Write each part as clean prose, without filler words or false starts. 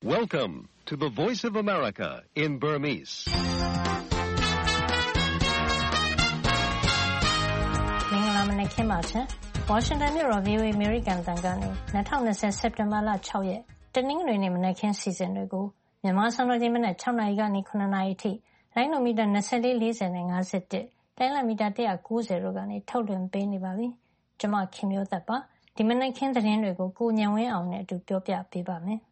Welcome to the Voice of America in Burmese. ။မင်္ဂလာမနက်ခင်းပါရှင်။ Washington မြို့တော် VOA American တန်ကနေ2020 စက်တင်ဘာလ6ရက်တနင်္ဂနွေနေ့မနက်ခင်းစီစဉ်တွေကိုမြန်မာစံတော်ချိန်မနက်6နာရီကနေ9နာရီအထိလိုင်းနိုမီတာ24 40နဲ့51တိုင်းလမီတာ190တို့ကနေထုတ်လွှင့်ပေးနေပါပြီ။ကျွန်မခင်မျိုးသက်ပါ။ဒီမနက်ခင်းသတင်းတွေကိုကိုညံဝင်းအောင်နဲ့အတူပြောပြပေးပါမယ်။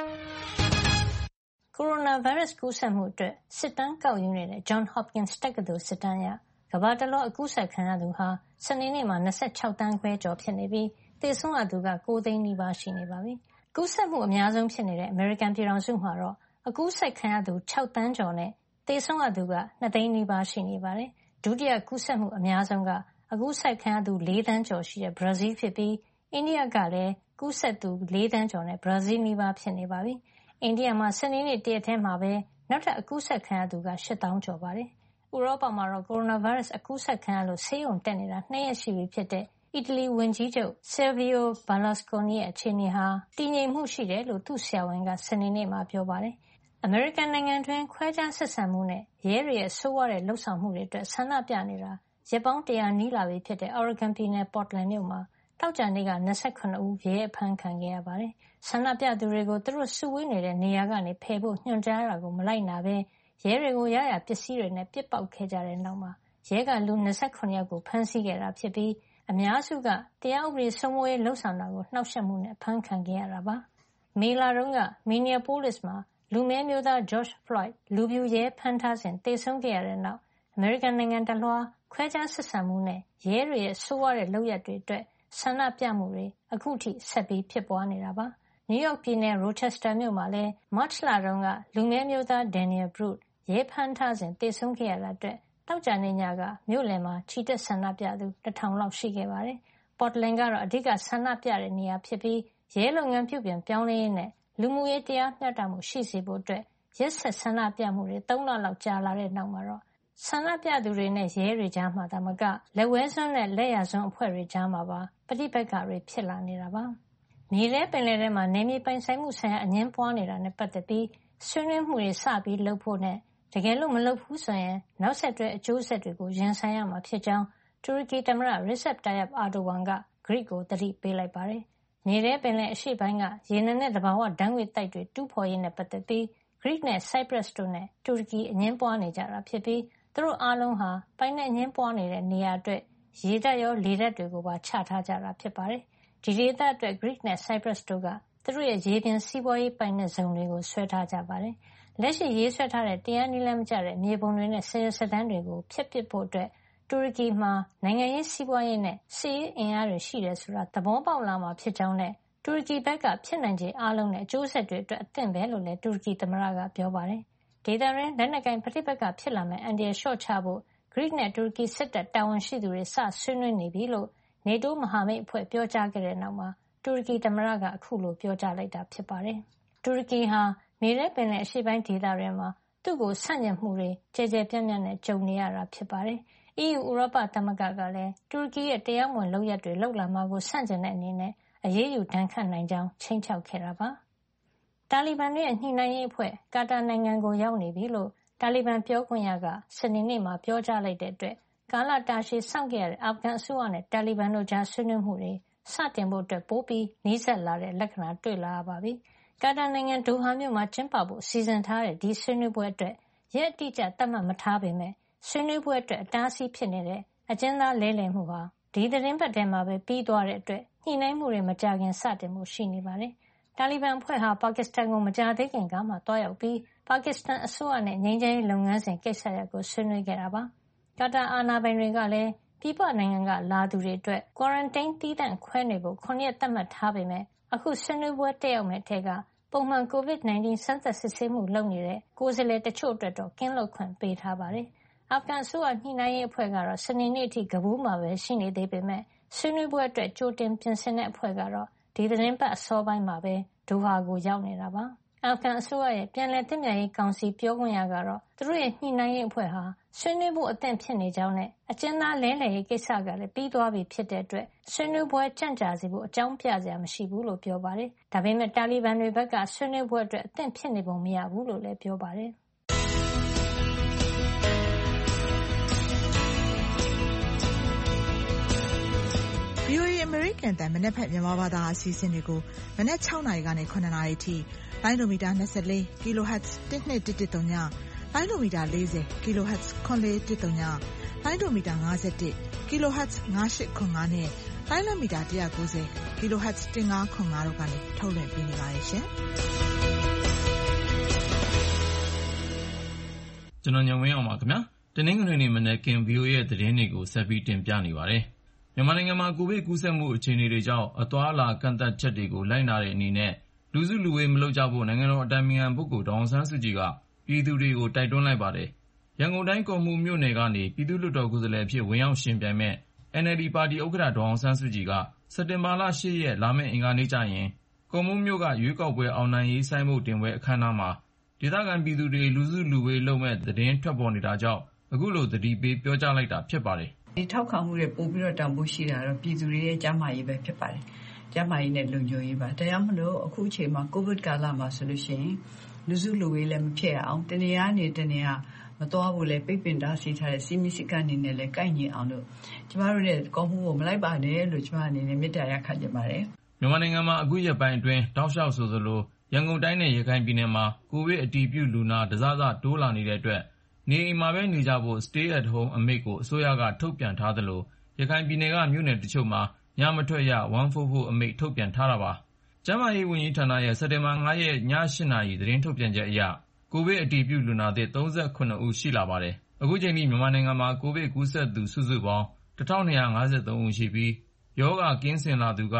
ကိုရိုနာဗိုင်းရပ်စ်ကူးစက်မှုအတွက်စစ်တမ်းကောက်ယူနေတဲ့ Johns Hopkins တက္ကသိုလ်စစ်တမ်းအရကမ္ဘာတလွှားအကူးစက်ခံရသူဟာစနေနေ့မှာ26သန်းခွဲကျော်ဖြစ်နေပြီးသေဆုံးရသူက9သိန်းနီးပါးရှိနေပါပြီ။ကူးစက်မှုအများဆုံးဖြစ်နေတဲ့အမေရိကန်ပြည်ထောင်စုမှာတော့အကူးစက်ခံရသူ6သန်းကျော်နဲ့သေဆုံးရသူက2သိန်းနီးပါးရှိနေပါတယ်။ဒုတိယကူးစက်မှုအများဆုံးကအကူးစက်ခံရသူ4သန်းကျော်ရှိတဲ့ဘရာဇီးဖြစ်ပြီးအိန္ဒိယကလည်းကူးစက်သူ4သန်းကျော်နဲ့ဘရာဇီးနီးပါးဖြစ်နေပါပြီ။အိန္ဒိယမှာစနေနေ့တရက်ထဲမှာပဲနောက်ထပ်အကူးစက်ခံရသူက8000ကျော်ပါတယ်။ဥရောပမှာတော့ကိုရိုနာဗိုင်းရပ်စ်အကူးစက်ခံရလို့ဆေးရုံတက်နေတာ2ရက်ရှိပြီဖြစ်တဲ့အီတလီဝန်ကြီးချုပ် Silvio Berlusconi ရဲ့အခြေအနေဟာတည်ငြိမ်မှုရှိတယ်လို့သူ့ဆရာဝန်ကစနေနေ့မှာပြောပါတယ်။အမေရိကန်နိုင်ငံတွင်းခွဲခြားဆက်ဆံမှုနဲ့ရဲတွေရဲ့ဆိုးဝါးတဲ့လှုပ်ဆောင်မှုတွေအတွက်ဆန္ဒပြနေတာရက်ပေါင်း100နီးလာပြီဖြစ်တဲ့ Oregon ပြည်နယ် Portland မြို့မှာတောက်ကြနေ့က28ဦးရဲအဖမ်းခံခဲ့ရပါတယ်။ဆန္ဒပြသူတွေကိုသူတို့စုဝေးနေတဲ့နေရာကနေဖယ်ဖို့ညွှန်ကြားတာကိုမလိုက်နာဘဲရဲတွေကိုရရပစ္စည်းတွေနဲ့ပစ်ပေါက်ခဲ့ကြတဲ့နောက်မှာရဲကလူ28ယောက်ကိုဖမ်းဆီးခဲ့တာဖြစ်ပြီးအများစုကတရားဥပဒေစိုးမိုးရေးလှုပ်ဆောင်တာကိုနှောက်ယှက်မှုနဲ့ဖမ်းခံခဲ့ရတာပါ။မေလာတုန်းက Minneapolis မှာလူမည်းမျိုးသား George Floyd လူဖြူရဲဖမ်းထားစဉ်သေဆုံးခဲ့ရတဲ့နောက်အမေရိကန်နိုင်ငံတလွှားခွဲခြားဆက်ဆံမှုနဲ့ရဲတွေရဲ့ဆိုးဝါးတဲ့လုပ်ရပ်တွေအတွက်ဆန္ဒပြမှုတွေအခုထိဆက်ပြီးဖြစ်ပွားနေတာပါ။ နယူးယောက်ပြည်နယ် Rochester မြို့မှာလည်းမတ်လတုန်းကလူမည်းမျိုးသား Daniel Brooke ရဲဖမ်းထားစဉ်သေဆုံးခဲ့ရတာအတွက်သောကြာနေ့ညကမြို့လယ်မှာချီတက်ဆန္ဒပြသူ1000လောက်ရှိခဲ့ပါတယ်။ Portland ကတော့အဓိကဆန္ဒပြတဲ့နေရာဖြစ်ပြီးရဲလုပ်ငန်းပြုပြင်ပြောင်းလဲရေးနဲ့လူမှုရေးတရားမျှတမှုရှိစေဖို့အတွက်ရက်ဆက်ဆန္ဒပြမှုတွေ3လလောက်ကြာလာတဲ့နောက်မှာတော့ဆန္ဒပြသူတွေနဲ့ရဲတွေကြားမှာသာမကလက်ဝဲစွန်းနဲ့လက်ရစွန်းအဖွဲ့တွေကြားမှာပါပဋိပက္ခတွေဖြစ်လာနေတာပါ။မြေထဲပင်လယ်ထဲမှာနေမြေပိုင်ဆိုင်မှုဆိုင်ရာအငြင်းပွားနေတာနဲ့ပတ်သက်ပြီးဆွေးနွေးမှုတွေစပြီးလုပ်ဖို့နဲ့တကယ်လို့မလုပ်ဘူးဆိုရင်နောက်ဆက်တွဲအကျိုးဆက်တွေကိုရင်ဆိုင်ရမှာဖြစ်ကြောင်းတူရကီသမ္မတ Recep Tayyip Erdogan က Greece ကိုသတိပေးလိုက်ပါတယ်။မြေထဲပင်လယ်အရှေ့ပိုင်းကရေနံနဲ့သဘာဝဓာတ်ငွေ့သိုက်တွေတူးဖော်ရေးနဲ့ပတ်သက်ပြီး Greece နဲ့ Cyprus တို့နဲ့တူရကီအငြင်းပွားနေကြတာဖြစ်ပြီးသူတို့အားလုံးဟာပိုင်နက်အငြင်းပွားနေတဲ့နေရာအတွက်ရေတပ်ရောလေတပ်တွေကိုပါချထားကြတာဖြစ်ပါတယ်။ဒီဒေသအတွက် Greece နဲ့ Cyprus တို့ကသူတို့ရဲ့ရေပြင်စီးပွားရေးပိုင်နက်ဇုန်တွေကိုဆွဲထားကြပါတယ်။လက်ရှိရေးဆွဲထားတဲ့တရားနည်းလမ်းမကျတဲ့မြေပုံတွေနဲ့စာရွက်စာတမ်းတွေကိုဖျက်ပစ်ဖို့အတွက်တူရကီမှာနိုင်ငံရေးစီးပွားရေးနဲ့စစ်ရေးအင်အားတွေရှိတယ်ဆိုတာသဘောပေါက်လာမှာဖြစ်ကြောင်းနဲ့တူရကီဘက်ကဖြစ်နိုင်ခြေအားလုံးနဲ့အကျိုးဆက်တွေအတွက်အသင့်ပဲလို့လည်းတူရကီသမ္မတကပြောပါတယ်။ဒေသတွင်းလက်နက်ကိုင်ပဋိပက္ခဖြစ်လာမယ့်အန္တရာယ်လျှော့ချဖို့ Greece နဲ့တူရကီစစ်တပ်တာဝန်ရှိသူတွေစဆွေးနွေးနေပြီလို့ NATO မဟာမိတ်အဖွဲ့ပြောကြားခဲ့တဲ့နောက်မှာတူရကီသမ္မတကအခုလိုပြောကြားလိုက်တာဖြစ်ပါတယ်။တူရကီဟာမြေထဲပင်လယ်အရှေ့ပိုင်းဒေသတွေမှာသူ့ကိုဆန့်ကျင်မှုတွေကျယ်ကျယ်ပြန့်ပြန့်နဲ့ကြုံနေရတာဖြစ်ပါတယ်။ EU ဥရောပသမဂ္ဂကလည်းတူရကီရဲ့တရားမဝင်လုပ်ရပ်တွေလုပ်လာမှာကိုဆန့်ကျင်တဲ့အနေနဲ့အရေးယူဒဏ်ခတ်နိုင်ကြောင်းခြိမ်းခြောက်ခဲ့တာပါ။တာလီဘန်တွေရဲ့ညှိနှိုင်းရေးအဖွဲ့ကာတာနိုင်ငံကိုရောက်နေပြီလို့တာလီဘန်ပြောခွင့်ရကစနေနေ့မှာပြောကြားလိုက်တဲ့အတွက်ကာလတာရှည်စောင့်ခဲ့ရတဲ့အာဖဂန်အစိုးရနဲ့တာလီဘန်တို့ကြားဆွေးနွေးမှုတွေစတင်ဖို့ပိုပြီးနီးစပ်လာတဲ့လက္ခဏာတွေ့လာရပါပြီ။ကာတာနိုင်ငံဒိုဟာမြို့မှာကျင်းပဖို့စီစဉ်ထားတဲ့ဒီဆွေးနွေးပွဲအတွက်ရက်အတိအကျသတ်မှတ်မထားပေမဲ့ဆွေးနွေးပွဲအတွက်အတားအဆီးဖြစ်နေတဲ့အကျဉ်းသားလဲလှယ်မှုဟာဒီသီတင်းပတ်ထဲမှာပဲပြီးသွားတဲ့အတွက်ညှိနှိုင်းမှုတွေမကြာခင်စတင်ဖို့ရှိနေပါတယ်။တာလီဘန်အဖွဲ့ဟာပါကစ္စတန်ကိုမကြာသေးခင်ကမှသွားရောက်ပြီးပါကစ္စတန်အစိုးရနဲ့ငြိမ်းချမ်းရေးလုပ်ငန်းစဉ်ကိစ္စရပ်ကိုဆွေးနွေးခဲ့တာပါ။ကာတာအာဏာပိုင်တွေကလည်းပြည်ပနိုင်ငံကလာသူတွေအတွက် quarantine သီးသန့်ခွဲနေဖို့9ရက်သတ်မှတ်ထားပေမဲ့အခုဆွေးနွေးပွဲတက်ရောက်မယ့်ထဲကပုံမှန် COVID-19 စမ်းသပ်စစ်ဆေးမှုလုပ်နေတဲ့ကိုယ်စားလှယ်တချို့အတွက်တော့ကင်းလွတ်ခွင့်ပေးထားပါတယ်။အာဖဂန်အစိုးရညှိနှိုင်းရေးအဖွဲ့ကတော့စနေနေ့အထိကဘူးမှာပဲရှိနေသေးပေမဲ့ဆွေးနွေးပွဲအတွက်ကြိုတင်ပြင်ဆင်တဲ့အဖွဲ့ကတော့ဒီသီတင်းပတ်အစောပိုင်းမှာပဲဒိုဟာကိုရောက်နေတာပါ။အာဖဂန်အစိုးရရဲ့ပြန်လည်သင့်မြတ်ရေးကောင်စီပြောခွင့်ရကတော့သူတို့ရဲ့ညှိနှိုင်းရေးအဖွဲ့ဟာဆွေးနွေးဖို့အသင့်ဖြစ်နေကြောင်းနဲ့အကျဉ်းသားလဲလှယ်ရေးကိစ္စကလည်းပြီးသွားပြီဖြစ်တဲ့အတွက်ဆွေးနွေးပွဲကြန့်ကြာစေဖို့အကြောင်းပြစရာမရှိဘူးလို့ပြောပါတယ်။ဒါပေမဲ့တာလီဘန်တွေဘက်ကဆွေးနွေးပွဲအတွက်အသင့်ဖြစ်နေပုံမရဘူးလို့လည်းပြောပါတယ်။ VOA အမေရိကန်တန်မနက်ဖြန်မြန်မာဘာသာအစီအစဉ်တွေကိုမနက်6နာရီကနေ9နာရီထိလိုင်းဒိုမီတာ24 kHz 1213ညလိုင်းဒိုမီတာ40 kHz 9413ညလိုင်းဒိုမီတာ51 kHz 9895နဲ့လိုင်းလမီတာ190 kHz 1505တို့ကနေထုတ်လွှင့်ပေးနေပါတယ်ရှင်။ကျွန်တော်ညဝင်းအောင်ပါခင်ဗျာ။တနင်္ဂနွေနေ့မနက်ခင်း VOA ရဲ့သတင်းတွေကိုဆက်ပြီးတင်ပြနေပါတယ်။မြန်မာနိုင်ငံမှာကိုဗစ်ကူးစက်မှုအခြေအနေတွေကြောင့်အသွားအလာကန့်သတ်ချက်တွေကိုလိုက်နာတဲ့အနေနဲ့လူစုလူဝေးမလုပ်ကြဖို့နိုင်ငံတော်အတိုင်ပင်ခံပုဂ္ဂိုလ်ဒေါ်အောင်ဆန်းစုကြည်ကပြည်သူတွေကိုတိုက်တွန်းလိုက်ပါတယ်။ရန်ကုန်တိုင်းကော့မှူးမြို့နယ်ကနေပြည်သူ့လွှတ်တော်ကိုယ်စားလှယ်အဖြစ်ဝင်ရောက်ယှဉ်ပြိုင်မဲ့ NLD ပါတီဥက္ကဋ္ဌဒေါ်အောင်ဆန်းစုကြည်ကစက်တင်ဘာလ 8 ရက်လာမယ့်အင်္ဂါနေ့ကျရင်ကော့မှူးမြို့ကရွေးကောက်ပွဲအောင်နိုင်ရေးဆိုင်းဘုတ်တင်ပွဲအခမ်းအနားမှာဒေသခံပြည်သူတွေလူစုလူဝေးလုပ်မဲ့သတင်းထွက်ပေါ်နေတာကြောင့်အခုလိုသတိပေးပြောကြားလိုက်တာဖြစ်ပါတယ်။ဒီထောက်ခံမှုတွေပို့ပြီးတော့တန်ဖိုးရှိတာတော့ပြည်သူတွေရဲ့ကျန်းမာရေးပဲဖြစ်ပါတယ်။ကျန်းမာရေးနဲ့လုံခြုံရေးပါ။တရားမလို့အခုအချိန်မှာကိုဗစ်ကာလမှာဆိုလို့ရှိရင်လူစုလူဝေးလည်းမဖြစ်အောင်တနေရာနေတနေရာမတော်ဘူးလေပိတ်ပင်တားဆီးထားတဲ့စီမီစကန်နေနဲ့လည်းကိုက်ညီအောင်လို့ကျမတို့ရဲ့ကောင်းမှုကိုမလိုက်ပါနဲ့လို့ကျမအနေနဲ့မေတ္တာရပ်ခံချင်ပါတယ်။မြန်မာနိုင်ငံမှာအခုရက်ပိုင်းအတွင်းတောက်လျှောက်ဆိုသလိုရန်ကုန်တိုင်းနဲ့ရခိုင်ပြည်နယ်မှာကိုဗစ်အတည်ပြုလူနာတစစတိုးလာနေတဲ့အတွက်နေအိမ်မှာပဲနေကြဖို့ Stay at Home အမိန့်ကိုအစိုးရကထုတ်ပြန်ထားသလိုရခိုင်ပြည်နယ်ကမြို့နယ်တချို့မှာညမထွက်ရ144အမိန့်ထုတ်ပြန်ထားတာပါ။ကျန်းမာရေးဝန်ကြီးဌာနရဲ့စက်တင်ဘာ5ရက်ည8နာရီသတင်းထုတ်ပြန်ချက်အရကိုဗစ်အတည်ပြုလူနာသစ်39ဦးရှိလာပါတယ်။အခုချိန်ထိမြန်မာနိုင်ငံမှာကိုဗစ်ကူးစက်သူစုစုပေါင်း1253ဦးရှိပြီးရောဂါကင်းစင်လာသူက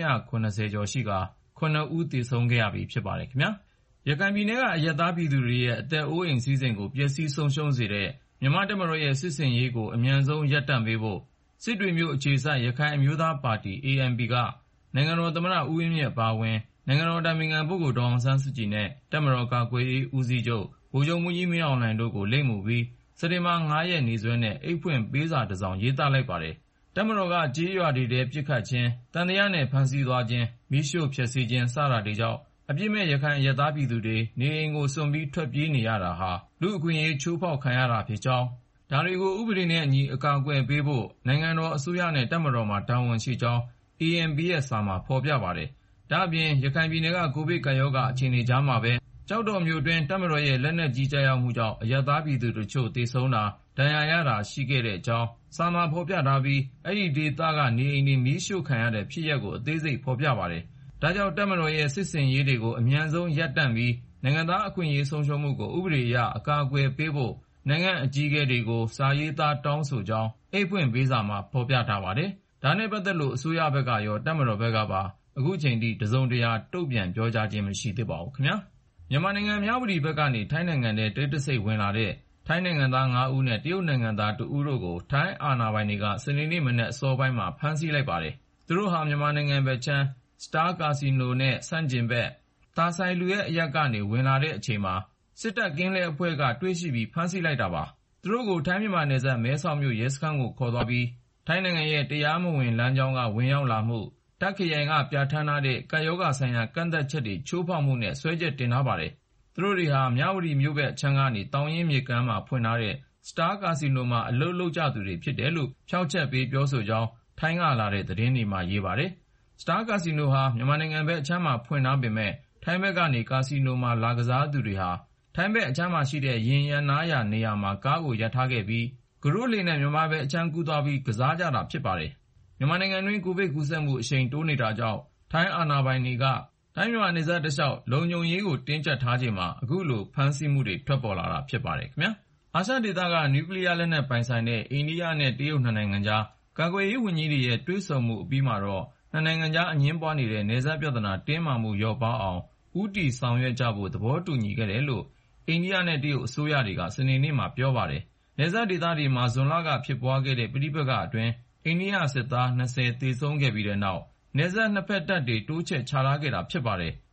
390ကျော်ရှိကာ9ဦးသေဆုံးခဲ့ရပြီဖြစ်ပါတယ်ခင်ဗျာ။ရခိုင်ပြည်နယ်ကအရပ်သားပြည်သူတွေရဲ့အသက်အိုးအိမ်စီးစိမ်ကိုပျက်စီးဆုံးရှုံးစေတဲ့မြန်မာတပ်မတော်ရဲ့စစ်ဆင်ရေးကိုအမြန်ဆုံးရပ်တန့်ပေးဖို့စစ်တွေမျိုးအခြေစိုက်ရခိုင်အမျိုးသားပါတီ ANP ကနိုင်ငံတော်သမ္မတဦးဝင်းမြင့်ပါဝင်နိုင်ငံတော်တိုင်ပင်ခံပုဂ္ဂိုလ်ဒေါ်အောင်ဆန်းစုကြည်နဲ့တပ်မတော်ကာကွယ်ရေးဦးစီးချုပ်ဗိုလ်ချုပ်မှူးကြီးမင်းအောင်လှိုင်တို့ကိုလိပ်မူပြီးစက်တင်ဘာ5ရက်နေ့စွဲနဲ့အိတ်ဖွင့်ပေးစာတစ်စောင်ရေးသားလိုက်ပါတယ်။တပ်မတော်ကကြေးရွာတွေထဲပစ်ခတ်ခြင်းတန်တရားနဲ့ဖမ်းဆီးသွားခြင်းမိရှို့ဖျက်ဆီးခြင်းစတာတွေကြောင့်အပြစ်မဲ့ရခိုင်အရပ်သားပြည်သူတွေနေအိမ်ကိုစွန့်ပြီးထွက်ပြေးနေရတာဟာလူ့အခွင့်အရေးချိုးဖောက်ခံရတာဖြစ်ကြောင်းဒါတွေကိုဥပဒေနဲ့အညီအကာအကွယ်ပေးဖို့နိုင်ငံတော်အစိုးရနဲ့တပ်မတော်မှာတာဝန်ရှိကြောင်း ANP ရဲ့စာမှာဖော်ပြပါတယ်။ဒါ့အပြင်ရခိုင်ပြည်နယ်ကကိုဗစ်ကပ်ရောဂါအခြေအနေကြားမှာပဲကျောက်တော်မြို့တွင်တပ်မတော်ရဲ့လက်နက်ကြီးကျရောက်မှုကြောင့်အရပ်သားပြည်သူတို့ချို့သေဆုံးတာဒဏ်ရာရတာရှိခဲ့တဲ့အကြောင်းစာမှာဖော်ပြထားပြီးအဲ့ဒီဒေသကနေအိမ်တွေမီးရှို့ခံရတဲ့ဖြစ်ရပ်ကိုအသေးစိတ်ဖော်ပြပါတယ်။ဒါကြောင့်တပ်မတော်ရဲ့စစ်ဆင်ရေးတွေကိုအမြန်ဆုံးရပ်တန့်ပြီးနိုင်ငံသားအခွင့်အရေးဆုံးရှုံးမှုကိုဥပဒေအရအကာအကွယ်ပေးဖို့နိုင်ငံအကြီးအကဲတွေကိုစာရေးသားတောင်းဆိုကြောင်းအိတ်ဖွင့်ပေးစာမှာဖော်ပြထားပါတယ်။ဒါနဲ့ပတ်သက်လို့အစိုးရဘက်ကရောတပ်မတော်ဘက်ကပါအခုချိန်ထိတစုံတရာတုံ့ပြန်ပြောကြားခြင်းမရှိသေးပါဘူးခင်ဗျာ။မြန်မာနိုင်ငံမြဝတီဘက်ကနေထိုင်းနိုင်ငံထဲတိတ်တဆိတ်ဝင်လာတဲ့ထိုင်းနိုင်ငံသား5ဦးနဲ့တရုတ်နိုင်ငံသား2ဦးတို့ကိုထိုင်းအာဏာပိုင်တွေကစနေနေ့မနက်အစောပိုင်းမှာဖမ်းဆီးလိုက်ပါတယ်။သူတို့ဟာမြန်မာနိုင်ငံဘက်ခြမ်းစတားကာစီနိုနဲ့ဆန့်ကျင်ဘက်သာဆိုင်လူရဲ့အရက်ကနေဝင်လာတဲ့အချိန်မှာစစ်တပ်ကင်းလဲအဖွဲ့ကတွေ့ရှိပြီးဖမ်းဆီးလိုက်တာပါ။သူတို့ကိုထိုင်းမြန်မာနယ်စပ်မဲဆောက်မြို့ရဲစခန်းကိုခေါ်သွားပြီးထိုင်းနိုင်ငံရဲ့တရားမဝင်လမ်းကြောင်းကဝင်ရောက်လာမှုတပ်ခရိုင်ကပြဋ္ဌာန်းထားတဲ့ကပ်ရောဂါဆိုင်ရာကန့်သတ်ချက်တွေချိုးဖောက်မှုနဲ့စွဲချက်တင်ထားပါတယ်။သူတို့တွေဟာမြဝတီမြို့ဘက်ခြမ်းကနေတောင်ရင်မြစ်ကမ်းမှာဖွင့်ထားတဲ့စတားကာစီနိုမှာအလုပ်လုပ်ကြသူတွေဖြစ်တယ်လို့ဖြောက်ချက်ပေးပြောဆိုကြောင်းထိုင်းကလာတဲ့သတင်းတွေမှာရေးပါတယ်။စတားကာစီနိုဟာမြန်မာနိုင်ငံဘက်အခြမ်းမှာဖွင့်ထားပေမဲ့ထိုင်းဘက်ကနေကာစီနိုမှာလာကစားသူတွေဟာထိုင်းဘက်အခြမ်းမှာရှိတဲ့ရင်ရနားရာနေရာမှာကားကိုရပ်ထားခဲ့ပြီးဂရုလှေနဲ့မြန်မာဘက်အခြမ်းကူးသွားပြီးကစားကြတာဖြစ်ပါတယ်။မြန်မာနိုင်ငံတွင်းကိုဗစ်ကူးစက်မှုအရှိန်တိုးနေတာကြောင့်ထိုင်းအာဏာပိုင်တွေကထိုင်းမြန်မာနယ်စပ်တစ်လျှောက်လုံခြုံရေးကိုတင်းကျပ်ထားချိန်မှာအခုလိုဖမ်းဆီးမှုတွေထွက်ပေါ်လာတာဖြစ်ပါတယ်ခင်ဗျာ။အာရှဒေသကနျူကလ িয়ার လက်နက်ပိုင်ဆိုင်တဲ့အိန္ဒိယနဲ့တရုတ်နှစ်နိုင်ငံကြားကာကွယ်ရေးဝန်ကြီးတွေရဲ့တွေ့ဆုံမှုအပြီးမှာတော့နှစ်နိုင်ငံကြားအငြင်းပွားနေတဲ့နယ်စပ်ပြဿနာတင်းမာမှုလျော့ပါးအောင်ဦးတည်ဆောင်ရွက်ကြဖို့သဘောတူညီခဲ့တယ်လို့အိန္ဒိယနဲ့တရုတ်အစိုးရတွေကစနေနေ့မှာပြောပါတယ်။နယ်စပ်ဒေသတွေမှာဇွန်လကဖြစ်ပွားခဲ့တဲ့ပဋိပက္ခအတွင်းအိန္ဒိယစစ်သား20သေဆုံးခဲ့ပြီးတဲ့နောက်နယ်စပ်နှစ်ဖက်တပ်တွေတိုးချဲ့ချထားခဲ့တာဖြစ်ပါတယ်။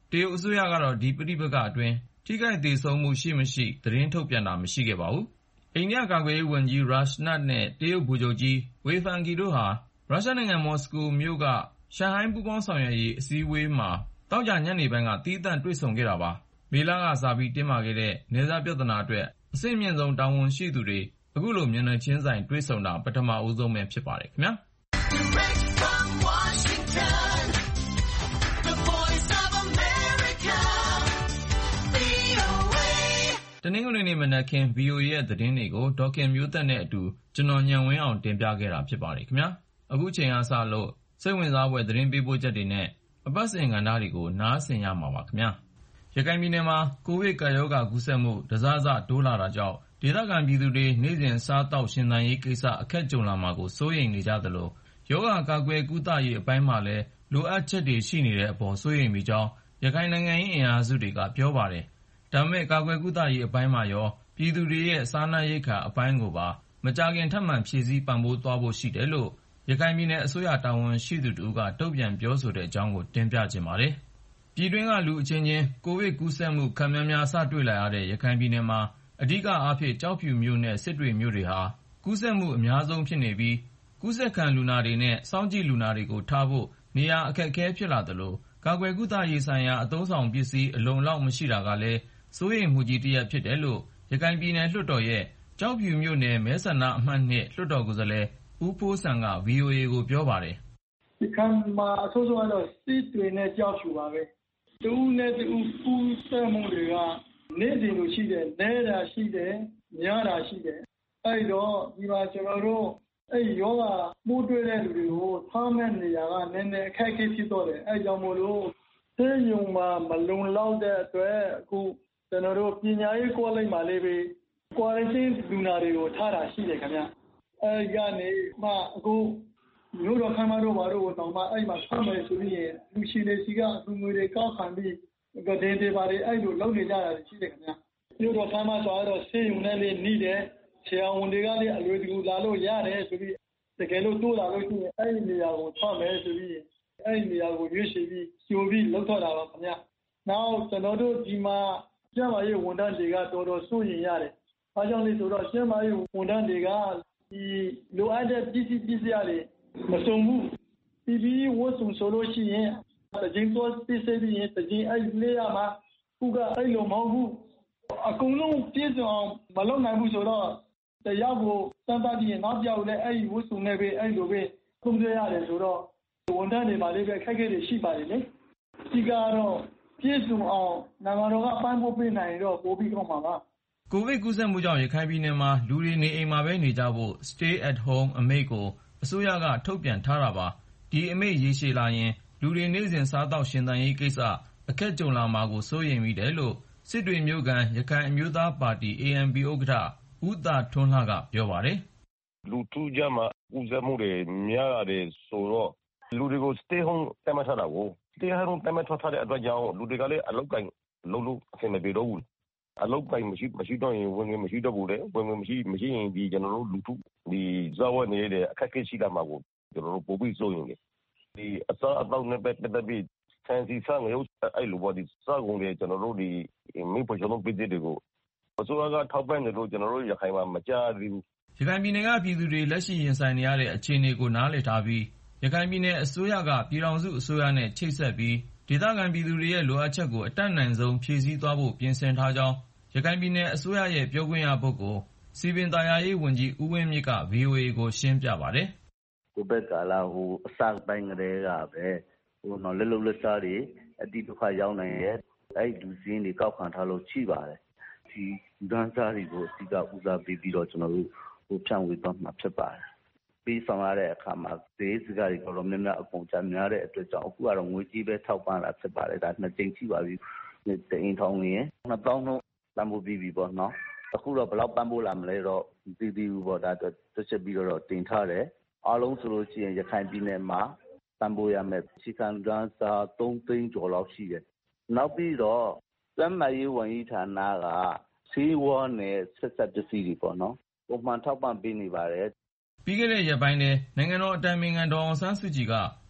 တရုတ်အစိုးရကတော့ဒီပဋိပက္ခအတွင်းထိခိုက်သေဆုံးမှုရှိမရှိသတင်းထုတ်ပြန်တာမရှိခဲ့ပါဘူး။အိန္ဒိယကာကွယ်ရေးဝန်ကြီး Rajnath နဲ့တရုတ်ဗိုလ်ချုပ်ကြီး Wei Fenghe တို့ဟာရုရှားနိုင်ငံမော်စကိုမြို့ကရှန်ဟိုင်းပူးပေါင်းဆောင်ရွက်ရေးအစည်းအဝေးမှာသောကြာညနေပိုင်းကသီးသန့်တွေ့ဆုံခဲ့တာပါ။မေလကစပြီးတင်းမာခဲ့တဲ့နယ်စပ်ပြဿနာအတွက်အဆင့်မြင့်ဆုံးတာဝန်ရှိသူတွေအခုလိုမျက်နှာချင်းဆိုင်တွေ့ဆုံတာပထမဦးဆုံးပဲဖြစ်ပါတယ်ခင်ဗျာ။တနင်္ဂနွေနေ့မနက်ခင်း VOA ရဲ့သတင်းတွေကိုဒေါ်ခင်မျိုးသက်နဲ့အတူကျွန်တော်ဉာဏ်ဝင်းအောင်တင်ပြခဲ့တာဖြစ်ပါတယ်ခင်ဗျာ။အခုချိန်ကစလို့စိတ်ဝင်စားဖွယ်သတင်းပေးပို့ချက်တွေနဲ့အပတ်စဉ်ကဏ္ဍတွေကိုနားဆင်ရမှာပါခင်ဗျာ။ရခိုင်ပြည်နယ်မှာကိုဗစ်ကပ်ရောဂါကူးစက်မှုတစစတိုးလာတာကြောင့်ဒေသခံပြည်သူတွေနေ့စဉ်စားသောက်ရှင်သန်ရေးကိစ္စအခက်ကြုံလာမှာကိုစိုးရိမ်နေကြသလိုရောဂါကာကွယ်ကုသရေးအပိုင်းမှာလည်းလိုအပ်ချက်တွေရှိနေတဲ့အပေါ်စိုးရိမ်မိကြောင်းရခိုင်နိုင်ငံရေးအင်အားစုတွေကပြောပါတယ်။ဒါပေမဲ့ကာကွယ်ကုသရေးအပိုင်းမှာရောပြည်သူတွေရဲ့စားနပ်ရိက္ခာအပိုင်းကိုပါမကြာခင်ထပ်မံဖြည့်ဆည်းပံ့ပိုးသွားဖို့ရှိတယ်လို့ရခိုင်ပြည်နယ်အစိုးရတာဝန်ရှိသူတို့ကတုံ့ပြန်ပြောဆိုတဲ့အကြောင်းကိုတင်ပြချင်ပါတယ်။ပြည်တွင်းကလူအချင်းချင်းကိုဗစ်ကူးစက်မှုခပ်များများစတွေ့လာရတဲ့ရခိုင်ပြည်နယ်မှာအဓိကအားဖြင့်ကျောက်ဖြူမြို့နဲ့စစ်တွေမြို့တွေဟာကူးစက်မှုအများဆုံးဖြစ်နေပြီးကူးစက်ခံလူနာတွေနဲ့စောင့်ကြည့်လူနာတွေကိုထားဖို့နေရာအခက်အခဲဖြစ်လာသလိုကာကွယ်ကုသရေးဆိုင်ရာအသုံးဆောင်ပစ္စည်းအလုံလောက်မရှိတာကလည်းစိုးရိမ်မှုကြီးတစ်ရပ်ဖြစ်တယ်လို့ရခိုင်ပြည်နယ်လွှတ်တော်ရဲ့ကျောက်ဖြူမြို့နယ်မဲဆန္ဒအမှတ် 2လွှတ်တော်ကိုယ်စားလှယ်ဦးဖိုးစံက VOA ကိုပြောပါတယ်။ဒီကံမှာအဆိုးဆုံးကတော့စစ်တွေနဲ့ကျောက်ဖြူပါပဲ။တူနဲ့တူကူးစက်မှုတွေကနေ့စဉ်လိုရှိတယ်၊နဲတာရှိတယ်၊များတာရှိတယ်။အဲဒီတော့ဒီမှာကျွန်တော်တို့ယောဂပိုးတွေ့တဲ့လူတွေကိုထားမဲ့နေရာကနည်းနည်းအခက်အခဲဖြစ်တော့တယ်။အဲကြောင့်မို့လို့ဆေးရုံမှာမလုံလောက်တဲ့အတွက်အခုကျွန်တော်တို့ပညာရေးကောလိပ်မှာလေးပဲ quarantine လူနာတွေကိုထားတာရှိတယ်ခင်ဗျ။အဲဒီကနေမှအခုမြို့တော်ခမ်းမတို့ဘာတို့ကိုတောင်မှအဲ့မှာဆက်မယ်ဆိုပြီးရင်လူရှိနေစီကအလူငွေတွေကောက်ခံပြီးဒင်းတွေပါတွေအဲ့လိုလုပ်နေကြတာရှိတယ်ခင်ဗျ။မြို့တော်ခမ်းမဆိုတော့ဆေးရုံနဲ့လေးနှီးတယ်ဆရာဝန်တွေကလည်းအလွယ်တကူလာလို့ရတယ်ဆိုပြီးတကယ်လို့တိုးလာလို့ရှိရင်အဲ့ဒီနေရာကိုထားမယ်ဆိုပြီးအဲ့ဒီနေရာကိုရွေးချယ်ပြီးကြိုပြီးလုပ်ထားတာပါခင်ဗျ။နောက်ကျွန်တော်တို့ဒီမှာကျန်းမာရေးဝန်ထမ်းတွေကတော်တော်စိုးရိမ်ရတယ်။ဘာကြောင့်လဲဆိုတော့ကျန်းမာရေးဝန်ထမ်းတွေကဒီလိုအပ်တဲ့ပစ္စည်းတွေမစုံဘူး။ပြီးဝတ်စုံဆိုလို့ရှိရင်တကြိမ်တော့ပစ္စည်းတွေတကြိမ်အဲ့လေးရမှာခုကအဲ့လိုမဟုတ်ဘူး။အကုန်လုံးပြည့်စုံအောင်မလုပ်နိုင်ဘူးဆိုတော့တရားကိုစမ်းသပ်ကြည့်ရင်နောက်ပြောက်လည်းအဲ့ဒီဝတ်စုံနဲ့ပဲအဲ့လိုပဲသုံးရရတယ်ဆိုတော့ဝန်ထမ်းတွေပါလေးပဲခက်ခဲတွေရှိပါတယ်လေ။ဒီကတော့ပြည့်စုံအောင်နိုင်ငံတော်ကပံ့ပိုးပေးနိုင်တော့ပိုပြီးကောင်းမှာပါ။ကိုဗစ်ကူးစက်မှုကြောင့်ရခိုင်ပြည်နယ်မှာလူတွေနေအိမ်မှာပဲနေကြဖို့ Stay at Home အမိန့်ကိုအစိုးရကထုတ်ပြန်ထားတာပါ။ဒီအမိန့်ရေရှည်လာရင်လူတွေနေ့စဉ်စားသောက်ရှင်သန်ရေးကိစ္စအခက်ကြုံလာမှာကိုစိုးရိမ်မိတယ်လို့စစ်တွေမြို့ကရခိုင်အမျိုးသားပါတီ ANP ဥက္ကဋ္ဌဦးသာထွန်းလှကပြောပါတယ်။လူထုကြားမှာကူးစက်မှုတွေများလာတယ်ဆိုတော့လူတွေကို Stay Home သတ်မှတ်ထားတာကိုStay Home သတ်မှတ်ထားတဲ့အတွက်ကြောင့်လူတွေကလည်းအလုပ်ကိုင်လုပ်လို့အဆင်မပြေတော့ဘူး။အလုပ်ကိုင်မရှိတော့ရင်ဝင်ငွေမရှိတော့ဘူးလေဝင်ငွေမရှိရင်ဒီကျွန်တော်တို့လူထုဒီဇာဝတ်နေတဲ့အခက်အခဲရှိတာမှာကိုကျွန်တော်တို့ပိုပြီးစိုးရင်လေဒီအစားအသောက်နဲ့ပတ်သက်ပြီးဆန်စီစားငရုတ်အဲ့လိုပေါ့ဒီစားကုန်တွေကျွန်တော်တို့ဒီမိဖို့ကျွန်တော်ပြည်တွေကိုအစိုးရကထောက်ပံ့တယ်လို့ကျွန်တော်တို့ရခိုင်မှာမကြားသေးဘူးရခိုင်ပြည်နယ်ကပြည်သူတွေလက်ရှိရင်ဆိုင်နေရတဲ့အခြေအနေကိုနားလည်ထားပြီးရခိုင်ပြည်နယ်အစိုးရကပြည်ထောင်စုအစိုးရနဲ့ချိတ်ဆက်ပြီးဒေသခံပြည်သူတွေရဲ့လိုအပ်ချက်ကိုအတတ်နိုင်ဆုံးဖြည့်ဆည်းသွားဖို့ပြင်ဆင်ထားကြောင်းရခိုင်ပြည်နယ်အစိုးရရဲ့ပြောခွင့်ရပုဂ္ဂိုလ်စီပင်သာယာရေးဝန်ကြီးဦးဝင်းမြင့်က VOA ကိုရှင်းပြပါတယ်။ကိုဗစ်ကာလအစပိုင်းကတည်းကပဲလက်လုံလက်စားတွေအတိဒုက္ခရောက်နိုင်ရဲ့အဲ့ဒီလူစင်းတွေကောက်ခံထားလို့ရှိပါတယ်။ဒီဒန်းစားတွေကိုအဓိကဦးစားပေးပြီးတော့ကျွန်တော်တို့ဖြန့်ဝေသွားမှာဖြစ်ပါတယ်။ပြီးဆောင်ရတဲ့အခါမှာဒေသစကားတွေတော်တော်များများအကုန်ချများတဲ့အတွက်ကြောင့်အခုကတော့ငွေကြေးပဲထောက်ပံ့လာဖြစ်ပါတယ်ဒါနှစ်ကြိမ်ရှိပါပြီ။တအိမ်ထောင်ရင်2000လုံးပံ့ပိုးပြီးပြီပေါ့နော်။အခုတော့ဘယ်လောက်ပံ့ပိုးလာမလဲတော့မသိသေးဘူးပေါ့ဒါတွက်ချက်ပြီးတော့တင်ထားတယ်။အားလုံးဆိုလို့ရှိရင်ရခိုင်ပြည်နယ်မှာပံ့ပိုးရမယ်စီကံဒန်းစာ3သိန်းကျော်လောက်ရှိတယ်။နောက်ပြီးတော့ကျန်းမာရေးဝန်ကြီးဌာနကဆေးဝါးနဲ့ဆက်စပ်ပစ္စည်းတွေပေါ့နော်။ပုံမှန်ထောက်ပံ့ပေးနေပါတယ်။ပြီးခဲ့တဲ့ရက်ပိုင်းထဲနိုင်ငံတော်အတိုင်ပင်ခံဒေါ်အောင်ဆန်းစုကြည်က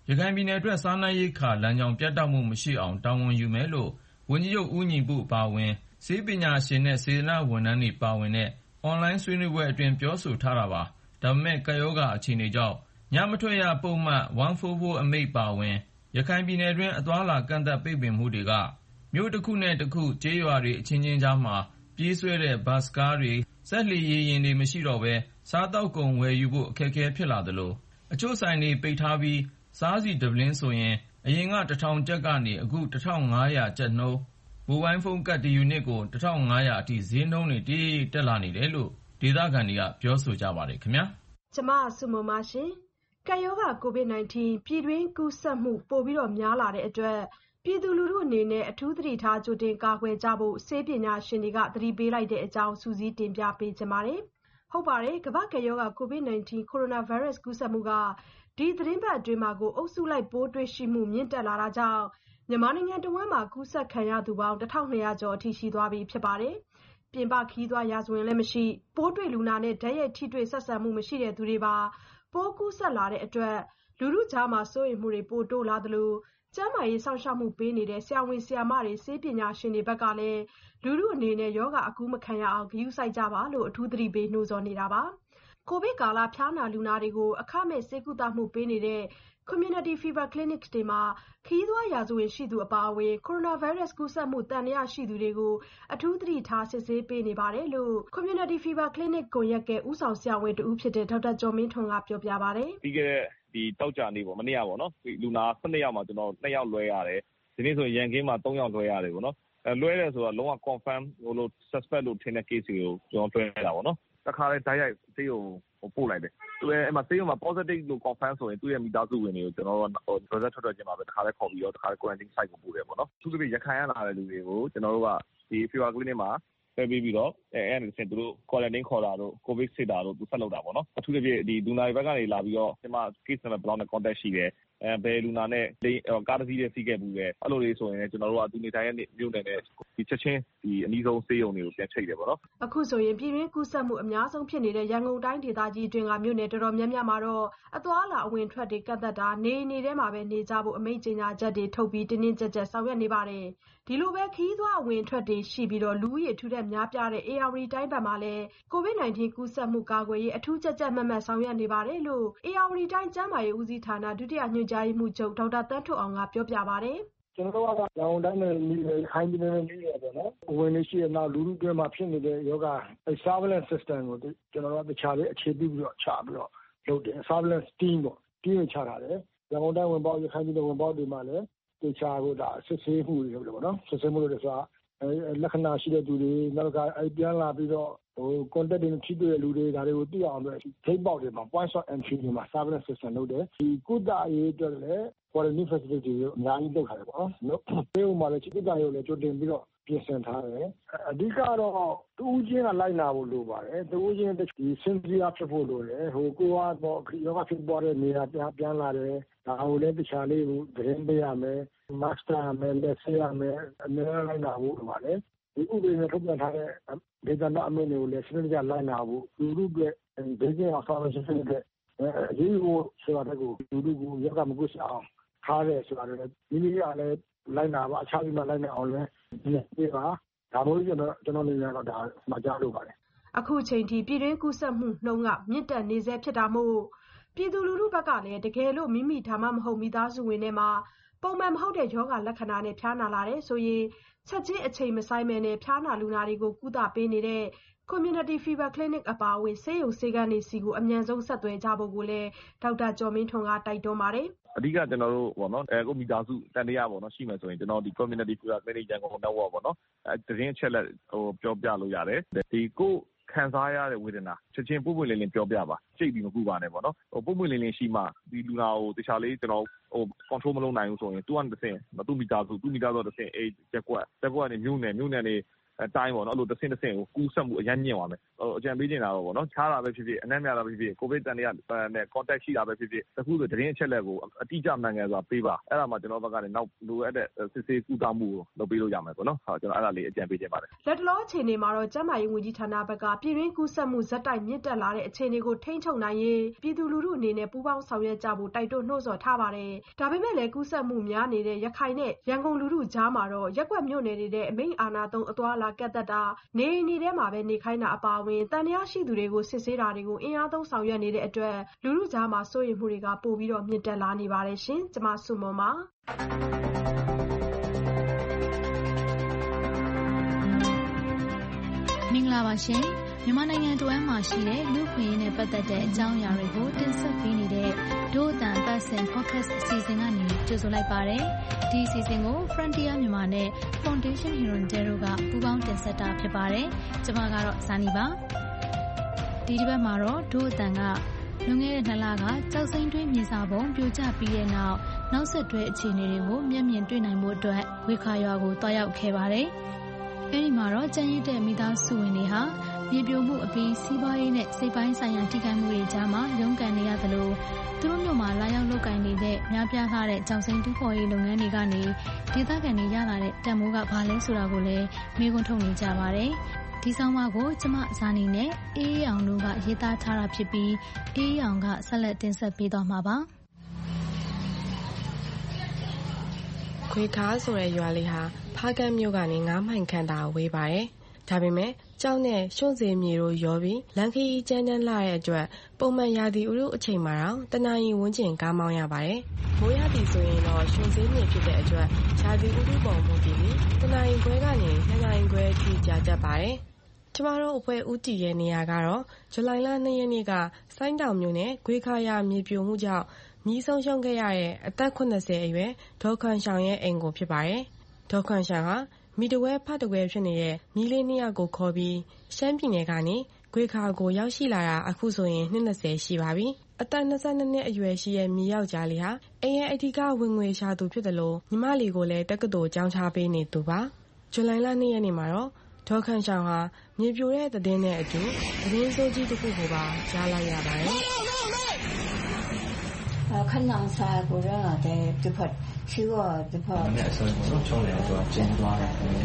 ရခိုင်ပြည်နယ်အတွက်စားနပ်ရိက္ခာလမ်းကြောင်းပြတ်တောက်မှုမရှိအောင်တာဝန်ယူမယ်လို့ဝန်ကြီးချုပ်ဦးညီပုအပါအဝင်ဆေးပညာရှင်နဲ့စေတနာ့ဝန်ထမ်းတွေပါဝင်တဲ့အွန်လိုင်းဆွေးနွေးပွဲအတွင်းပြောဆိုထားတာပါ။ဒါပေမဲ့ကပ်ရောဂါအခြေအနေကြောင့်ညမထွက်ရပုဒ်မ144အမိန့်ပါဝင်ရခိုင်ပြည်နယ်တွင်းအသွားအလာကန့်သတ်ပိတ်ပင်မှုတွေကမြို့တစ်ခုနဲ့တစ်ခုကျေးရွာတွေအချင်းချင်းကြားမှာပြေးဆွဲတဲ့ဘတ်စ်ကားတွေစက်လှေရေယာဉ်တွေမရှိတော့ဘဲစားတောက်ကုန်ဝယ်ယူဖို့အခက်အခဲဖြစ်လာသလိုအချို့ဆိုင်တွေပိတ်ထားပြီးစားစီတပလင်းဆိုရင်အရင်က1000ကျပ်ကနေအခု1500ကျပ်နှုန်းမိုဘိုင်းဖုန်းကတ်တယူနစ်ကို1500အထိဈေးနှုန်းတွေတရိပ်ရိပ်တက်လာနေတယ်လို့ဒေသခံတွေကပြောဆိုကြပါတယ်ခင်ဗျာကျမဆုမွန်ပါရှင်ကပ်ရောဂါ COVID-19 ပြည်တွင်းကူးစက်မှုပိုပြီးများလာတဲ့အတွက်ပြည်သူလူထုအနေနဲ့အထူးသတိထားကြိုတင်ကာကွယ်ကြဖို့ဆေးပညာရှင်တွေကသတိပေးလိုက်တဲ့အကြောင်းစူးစီးတင်ပြပေးချင်ပါတယ်။ဟုတ်ပါတယ်ကမ္ဘာ့ကပ်ရောဂါ COVID-19 ကိုရိုနာဗိုင်းရပ်စ်ကူးစက်မှုကဒီသတင်းပတ်အတွင်းမှာကိုအုပ်စုလိုက်ပိုးတွေ့ရှိမှုမြင့်တက်လာတာကြောင့်မြန်မာနိုင်ငံတဝန်းမှာကူးစက်ခံရသူပေါင်း1200ကျော်အထိရှိသွားပြီဖြစ်ပါတယ်။ပြင်ပခရီးသွားရာဇဝင်လည်းမရှိပိုးတွေ့လူနာနဲ့ဓာတ်ရိုက်ထိတွေ့ဆက်ဆံမှုမရှိတဲ့သူတွေပါပိုးကူးစက်လာတဲ့အတွက်လူထုကြားမှာစိုးရိမ်မှုတွေပိုတိုးလာသလိုကျန်းမာရေးစောင့်ရှောက်မှုပေးနေတဲ့ဆရာဝန်ဆရာမတွေဆေးပညာရှင်တွေဘက်ကလည်းလူထုအနေနဲ့ယောဂအကူးမခံရအောင်ဂရုစိုက်ကြပါလို့အထူးသတိပေးနှိုးဆော်နေတာပါ။ကိုဗစ်ကာလဖျားနာလူနာတွေကိုအခမဲ့ဆေးကုသမှုပေးနေတဲ့ Community Fever Clinic တွေမှာခရီးသွားရာဇဝင်ရှိသူအပါအဝင်ကိုရိုနာဗိုင်းရပ်စ်ကူးစက်မှုတန်ရာရှိသူတွေကိုအထူးသတိထားစစ်ဆေးပေးနေပါတယ်လို့ Community Fever Clinic ကွန်ရက်ကဦးဆောင်ဆရာဝန်တဦးဖြစ်တဲ့ဒေါက်တာကျော်မင်းထွန်းကပြောပြပါတယ်။ပြီးခဲ့တဲ့ဒီတောက်ကြနေပေါ့မနေ့ကပေါ့နော်လူနာ12ယောက်မှာကျွန်တော်2ယောက်လွှဲရတယ်ဒီနေ့ဆိုရန်ကင်းမှာ3ယောက်လွှဲရတယ်ပေါ့နော်လွှဲတယ်ဆိုတော့လုံးဝ confirm လို့ suspect လို့ထင်တဲ့ case ကိုကျွန်တော်လွှဲရတာပေါ့နော်တခါလဲတိုက်ရိုက်ဆေးရုံပို့လိုက်တယ်သူရဲ့အဲ့မှာဆေးရုံမှာ positive လို့ confirm ဆိုရင်သူ့ရဲ့မိသားစုဝင်တွေကိုကျွန်တော်တို့ result ထွက်ချင်းမှာပဲတခါလဲခေါ်ပြီးတော့တခါလဲ quarantine site ကိုပို့တယ်ပေါ့နော်သူတို့ရခိုင်ရလာတဲ့လူတွေကိုကျွန်တော်တို့ကဒီ fever clinic မှာပဲပြီးတော့အဲ့ဒါနဲ့သူတို့ quarantine ခေါ်တာတို့ covid စစ်တာတို့သူဆက်လုပ်တာပေါ့နော်အထူးသဖြင့်ဒီလူနာတွေဘက်ကနေလာပြီးတော့ဒီမှာ case number ဘယ်လောက်နဲ့ contact ရှိတယ်ဘယ်လူနာနဲ့ကားတစ်စီးနဲ့စီးခဲ့ဘူးပဲအဲ့လိုလေးဆိုရင်ကျွန်တော်တို့ကသူနေတိုင်းရဲ့မြို့နယ်နဲ့ဒီချက်ချင်းဒီအနည်းဆုံးဆေးရုံတွေကိုပြန်ချိတ်တယ်ပေါ့နော်အခုဆိုရင်ပြည်တွင်းကူးစက်မှုအများဆုံးဖြစ်နေတဲ့ရန်ကုန်တိုင်းဒေသကြီးအတွင်းကမြို့နယ်တော်တော်များများမှာတော့အသွားအလာအဝင်ထွက်တွေကန့်သတ်တာနေထဲမှာပဲနေကြဖို့အမိန့်ကြေညာချက်တွေထုတ်ပြီးတင်းတင်းကြပ်ကြပ်ဆောင်ရွက်နေပါတယ်ဒီလိုပဲခရီးသွားအဝင်ထွက်တွေရှိပြီးတော့လူဦးရေထူထပ်များပြားတဲ့ ARD တိုင်းဘက်မှာလည်း COVID-19 ကူးစက်မှုကာကွယ်ရေးအထူးကြပ်ကြပ်မတ်မတ်ဆောင်ရွက်နေပါတယ်လို့ ARD တိုင်းကျန်းမာရေးဦးစီးဌာနဒုတိယညွှန်ကြားရေးမှူးချုပ်ဒေါက်တာသန်းထွဋ်အောင်ကပြောပြပါတယ်ကျွန်တော်တို့ကရန်ကုန်တိုင်းနဲ့ခိုင်ပြည်နယ်နဲ့နေရပေါ့နော်။ဝင်နေရှိတဲ့နောက်လူထုတွင်းမှာဖြစ်နေတဲ့ယောဂ surveillance system ကိုကျွန်တော်တို့တခြားလေးအခြေပြုပြီးတော့ချပြီးတော့လုပ်တယ် surveillance team ပေါ့ team ချထားတယ်။ရန်ကုန်တိုင်းဝင်ပေါက်ရခိုင်ပြည်နယ်ဝင်ပေါက်တွေမှာလည်းတခြားကိုဒါစစ်ဆေးမှုတွေလုပ်တယ်ပေါ့နော်။စစ်ဆေးမှုတွေဆိုတာလက္ခဏာရှိတဲ့သူတွေနောက်ကပြန်လာပြီးတော့contact တွေထိတွေ့တဲ့လူတွေဒါတွေကိုသိအောင်အတွက်ထိပ်ပေါက်တွေမှာ point of entry တွေမှာ surveillance system လုပ်တယ်ဒီကုသရေးအတွက်လည်း quarantine facility တွေအများကြီးလုပ်ထားတယ်ပေါ့နော်။ဒီဥမှာလည်းကုသရေးကိုလည်းကြိုတင်ပြီးတော့ပြင်ဆင်ထားတယ်။အဓိကတော့တူးချင်းကလိုက်နာဖို့လိုပါတယ်။တူးချင်းဒီစင်စီယာဖြစ်ဖို့လိုတယ်။ကိုကတော့ယောဂဖြစ်ပေါ်တဲ့နေရာပြန်လာတယ်။ဒါကိုလည်းတခြားလေးကိုသတင်းပေးရမယ်။ mask ရမယ်လက်ဆေးရမယ်အများလိုက်နာဖို့လိုပါတယ်။ဒီဥပဒေနဲ့ထုတ်ပြန်ထားတဲ့ဒေသနာအမိန့်တွေကိုလည်းစနစ်တကျလိုက်နာဖို့လူထုတွေဒေသအောင်ဆောင်ရွက်ခြင်းတွေအရေးကိုဆိုတာကိုလူထုကိုယောဂမကုသအောင်ထားတယ်ဆိုတာလည်းမိမိကလည်းလိုက်နာပါအခြားပြီးမှလိုက်နာအောင်လည်းဒီပါဒါမျိုးကျွန်တော်နေရတော့ဒါမှကြားလို့ပါတယ်အခုချိန်ထိပြည်တွင်းကူးစက်မှုနှုန်းကမြင့်တက်နေဆဲဖြစ်တာမို့ပြည်သူလူထုဘက်ကလည်းတကယ်လို့မိမိဒါမှမဟုတ်မိသားစုဝင်တွေမှာပုံမှန်မဟုတ်တဲ့ယောဂလက္ခဏာနဲ့ဖျားနာလာတယ်ဆိုရင်ချက်ချင်းအချိန်မဆိုင်မဲနဲ့ဖျားနာလူနာတွေကိုကုသပေးနေတဲ့ Community Fever Clinic အပါအဝင်ဆေးရုံဆေးခန်းတွေစီကိုအမြန်ဆုံးဆက်သွယ်ကြဖို့ကိုလည်းဒေါက်တာကျော်မင်းထွန်းကတိုက်တွန်းပါတယ်အဓိကကျွန်တော်တို့ပေါ့နော်ကိုမိသားစုတန်တရားပေါ့နော်ရှိမယ်ဆိုရင်ကျွန်တော်ဒီ Community Fever Clinic ရန်ကုန် network ပေါ့နော်သတင်းအချက်လက်ပြောပြလို့ရတယ်ဒီကိုခံစားရတဲ့ဝေဒနာချက်ချင်းပွပွလင်းလင်းပြောပြပါစိတ်ပြီးမကူပါနဲ့ပေါ့နော်ပွပွလင်းလင်းရှိမှဒီလူနာကိုတခြားလေးကျွန်တော်control မလုပ်နိုင်ဘူးဆိုရင်သူကတစ်ဆင့်သူ့မိသားစုတစ်ဆင့်ရက်ကွက်နေမြို့နယ်နေတိုင်းပေါ့နော်အဲ့လိုတစ်ဆင့်ကိုကူးစက်မှုအများကြီးမြင့်သွားမယ်အကြံပေးနေတာပေါ့နော်ခြားတာပဲဖြစ်ဖြစ်အနက်များတာပဲဖြစ်ဖြစ်ကိုဗစ်တန်တွေကနဲ့ contact ရှိတာပဲဖြစ်ဖြစ်တခုဆိုသတင်းအချက်လက်ကိုအတိအကျမှန်ကန်စွာပေးပါအဲ့ဒါမှကျွန်တော်ဘက်ကနေနောက်လိုအပ်တဲ့စစ်ဆေးကုသမှုကိုလုပ်ပေးလို့ရမယ်ပေါ့နော်ကျွန်တော်အဲ့ဒါလေးအကြံပေးချင်ပါတယ်လက်တလောအခြေအနေမှာတော့ကျန်းမာရေးဝန်ကြီးဌာနဘက်ကပြည်တွင်းကူးစက်မှုဇက်တိုက်မြင့်တက်လာတဲ့အခြေအနေကိုထိန်းချုပ်နိုင်ရေးပြည်သူလူထုအနေနဲ့ပူးပေါင်းဆောင်ရွက်ကြဖို့တိုက်တွန်းနှိုးဆော်ထားပါတယ်ဒါပေမဲ့လည်းကူးစက်မှုများနေတဲ့ရခိုင်နဲ့ရန်ကုန်လူထုကြားမှာတော့ရက်ကွက်မြို့နယ်တွေတဲ့အမိန့်အာဏာသုံးအသွားအလာကန့်သတ်တာနေအိမ်တွေထဲမှာပဲနေခိုင်းတာအပါအဝင်တန်တရားရှိသူတွေကိုစစ်ဆေးတာတွေကိုအင်အားသုံးဆောင်ရွက်နေတဲ့အတွက်လူထုကြားမှာစိုးရိမ်မှုတွေကပိုပြီးတော့မြင့်တက်လာနေပါတယ်ရှင်။ကျွန်မစုမွန်ပါမင်္ဂလာပါရှင်မြန်မာနိုင်ငံတွင်းမှာရှိတဲ့လူ့ခွင့်ရေးနဲ့ပတ်သက်တဲ့အကြောင်းအရာတွေကိုတင်ဆက်ပေးနေတဲ့ဒို့အတန်ပတ်စင် podcast အစီအစဉ်ကနေကြိုဆိုလိုက်ပါတယ်ဒီအစီအစဉ်ကို Frontier မြန်မာနဲ့ Foundation Hirondale တို့ကပူးပေါင်းတင်ဆက်တာဖြစ်ပါတယ်ကျွန်မကတော့ဇာနီပါဒီတစ်ပတ်မှာတော့ဒို့အတန်ကလွန်ခဲ့တဲ့2လကကြောက်စိမ်းတွင်းမြေစာပုံပြိုကျပြီးတဲ့နောက်ဆက်တွဲအခြေအနေတွေကိုမျက်မြင်တွေ့နိုင်မှုအတွက်ဝေခါရွာကိုတွားရောက်ခဲ့ပါတယ်အဲဒီမှာတော့ကျန်ရစ်တဲ့မိသားစုဝင်တွေဟာမြေပြိုမှုအပြီးစီးပွားရေးနဲ့စိတ်ပိုင်းဆိုင်ရာထိခိုက်မှုတွေကြားမှာရုန်းကန်နေရသလိုသူတို့မျိုးမှာလာရောက်လုပ်ကိုင်နေတဲ့များပြားလာတဲ့ကြောင်စိမ်းတူးဖော်ရေးလုပ်ငန်းတွေကနေဒေသခံတွေရလာတဲ့တန်ဖိုးကဘာလဲဆိုတာကိုလည်းမေးခွန်းထုတ်နေကြပါတယ်ဒီဆောင်မကိုကျမဇာနီနဲ့အေးအောင်တို့ကရေးသားထားတာဖြစ်ပြီးအေးအောင်ကဆက်လက်တင်ဆက်ပေးသွားမှာပါခွေခါဆိုတဲ့ရွာလေးဟာဖားကန်းမြို့ကနေ9မိုင်ခန့်သာဝေးပါတယ်ဒါပေမဲ့ကြောက်နဲ့ရွှွန့်စေမြေတို့ရောပြီးလန်ခီကျန်းကျန်းလာတဲ့အတွက်ပုံမှန်ရာသီဥတုအချိန်မှာတော့တနာရီဝန်းကျင်ကားမောင်းရပါတယ်။မိုးရာသီဆိုရင်တော့ရွှွန့်စေမြေဖြစ်တဲ့အတွက်ရာသီဥတုပုံမူတည်ပြီးတနာရီခွဲကနေ2နာရီခွဲအထိကြာတတ်ပါတယ်။ကျမတို့အဖွဲ့ဦးတည်ရဲ့နေရာကတော့ဇူလိုင်လ2ရက်နေ့ကဆိုင်းတောင်မြို့နယ်ဂွေခါရမြေပြိုမှုကြောင့်မြီးဆုံးရှုံးခဲ့ရတဲ့အသက်80အရွယ်ဒေါ်ခွန်ဆောင်ရဲ့အိမ်ကိုဖြစ်ပါတယ်။ဒေါ်ခွန်ဆောင်ဟာမိတဝဲဖတ်တဝဲဖြစ်နေတဲ့မိလေး2ယောက်ကိုခေါ်ပြီးရှမ်းပြည်နယ်ကနေဂွေခါကိုရောက်ရှိလာတာအခုဆိုရင်20ရှိပါပြီ။အသက်22နှစ်အရွယ်ရှိတဲ့မိယောက်ျားလေးဟာအိမ်ရဲ့အဓိကဝင်ငွေရှာသူဖြစ်တယ်လို့ညီမလေးကိုလည်းတက္ကသိုလ်ကျောင်းချပေးနေသူပါ။ဇူလိုင်လ2ရက်နေ့မှာတော့ဒေါ်ခန့်ဆောင်ဟာမြေပြိုတဲ့သတင်းနဲ့အတူသတင်းစိုးကြီးတစ်ခုကိုပါကြားလိုက်ရပါတယ်။ခဏစားကိုရတဲ့ဒီဖတ်ရှိတော့ဒီဖတ်အဲ့ဆိုတော့ချုံတယ်တော့ကျင်းသွားတယ်ကျင်း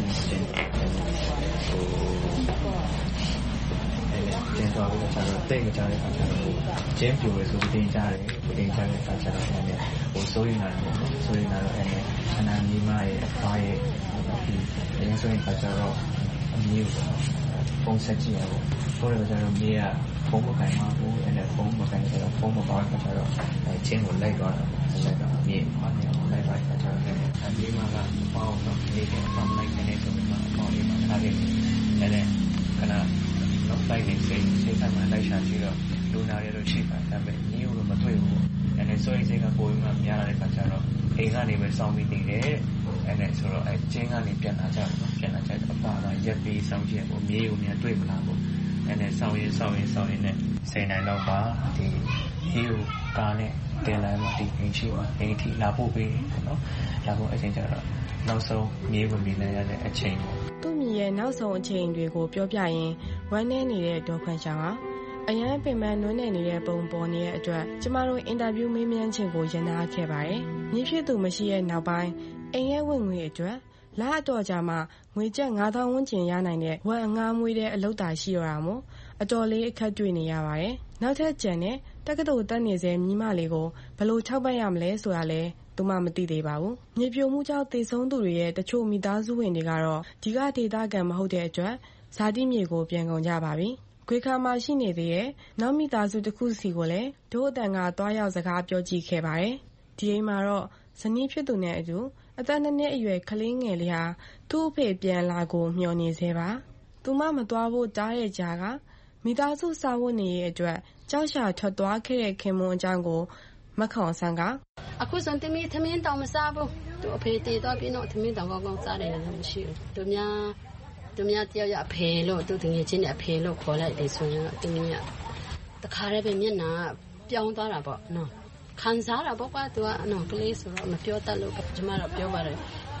သွားပြီးတော့တိတ်မကြတဲ့အခါကျတော့ကျင်းပြိုရဆိုတင်ကြတယ်တင်ကြတဲ့အခါကျတော့လည်းဟိုစိုးရိမ်လာတယ်စိုးရိမ်လာတော့အဲ့အနာမီမရဲ့အဖွားရဲ့ဒီအရင်ဆိုရင်အခါကျတော့အမျိုးပုံစံကြည့်ရပေါ့ဆိုတော့ကျတော့မြေကဖုံးမခိုင်မှာဘူးအဲ့ဒါဖုံးမခိုင်ဆိုတော့ဖုံးမပေါင်းခါကျတော့ချင်းကိုလိုက်သွားတာဆက်တော့မြေမှာနေအောင်လိုက်ပါခါကျတော့အမြေမှာကပေါင်းတော့နေတယ်ပေါင်းလိုက်နေဆိုတော့ပေါင်းလေးမှာထားခဲ့တယ်အဲ့ဒါခဏတော့လိုက်နေစိတ်ဆိုင်မှာလိုက်ရှာကြည့်တော့လူနာတွေတော့ရှိပါတယ်ဒါပေမဲ့မျိုးတော့မတွေ့ဘူးအဲ့ဒါဆိုရင်စိတ်ကပိုပြီးမှများလာတဲ့ခါကျတော့အိမ်ကနေပဲစောင်းပြီးနေတယ်အဲ့ဒါဆိုတော့ကျင်းကနေပြန်လာကြတယ်ပြန်လာကြတဲ့အပါတော့ရက်ပြီးစောင်းကြည့်ပေါ့မြေကိုများတွေ့မလားပေါ့အဲ့ဒါစောင်းရင်နဲ့စိန်နိုင်တော့ပါဒီမြေကိုကားနဲ့တင်လာမှဒီအိမ်ရှိမှအိမ်ထိလာဖို့ပေးတယ်နော်လာဖို့အချိန်ကျတော့နောက်ဆုံးမြေကိုမြင်နိုင်ရတဲ့အချိန်ပေါ့သူ့မြေရဲ့နောက်ဆုံးအချိန်တွေကိုပြောပြရင်ဝမ်းနည်းနေတဲ့ဒေါ်ခွန်ချောင်းဟာအရန်ပင်ပန်းနွမ်းနယ်နေတဲ့ပုံပေါ်နေတဲ့အတွက်ကျမတို့အင်တာဗျူးမေးမြန်းခြင်းကိုရန်နာခဲ့ပါတယ်။မြေဖြစ်သူမရှိတဲ့နောက်ပိုင်းအိမ်ရဲ့ဝင်ငွေအတွက်လအတော်ကြာမှငွေကျပ်9000ဝန်းကျင်ရနိုင်တဲ့ဝက်အငှားမွေးတဲ့အလုပ်တာရှိရတာမို့အတော်လေးအခက်တွေ့နေရပါတယ်။နောက်ထပ်ကျန်တဲ့တက္ကသိုလ်တက်နေစေမိမလေးကိုဘယ်လိုထောက်ပံ့ရမလဲဆိုတာလဲသူမှမသိသေးပါဘူး။မြေပြိုမှုကြောင့်သေဆုံးသူတွေရဲ့တချို့မိသားစုဝင်တွေကတော့ဒီကဒေသခံမဟုတ်တဲ့အတွက်ဇာတိမြေကိုပြန်ကုန်ကြပါပြီ။ခွေခါမှာရှိနေသေးတဲ့နောက်မိသားစုတစ်ခုစီကိုလည်းဒို့အတန်ကတွားရောက်စကားပြောကြည့်ခဲ့ပါတယ်။ဒီအိမ်မှာတော့ဇနီးဖြစ်သူနဲ့အတူအသက်2နှစ်အရွယ်ကလေးငယ်လေးဟာသူ့အဖေပြန်လာကိုမျှော်နေသေးပါ။သူမမတွားဖို့တားတဲ့ကြားကမိသားစုစာဝတ်နေရဲ့အတွက်ကြောက်ရှာထွက်သွားခဲ့တဲ့ခင်မွန်အကြောင်းကိုမခေါင်ဆန်းကအခုဆိုသမီးသမင်းတောင်မစားဘူးသူအဖေတည်တော့ပြီးတော့သမင်းတောင်ကောင်းကောင်းစားတယ်လည်းမရှိဘူးသူများတယောက်ရအဖေလို့သူတငယ်ချင်းနဲ့အဖေလို့ခေါ်လိုက်တယ်ဆိုရင်သူမရတခါတည်းပဲမျက်နှာပြောင်းသွားတာပေါ့နော်ခံစားတာပေါ့ကွာသူကနော်ကလေးဆိုတော့မပြောတတ်လို့ကျမတော့ပြောပါတယ်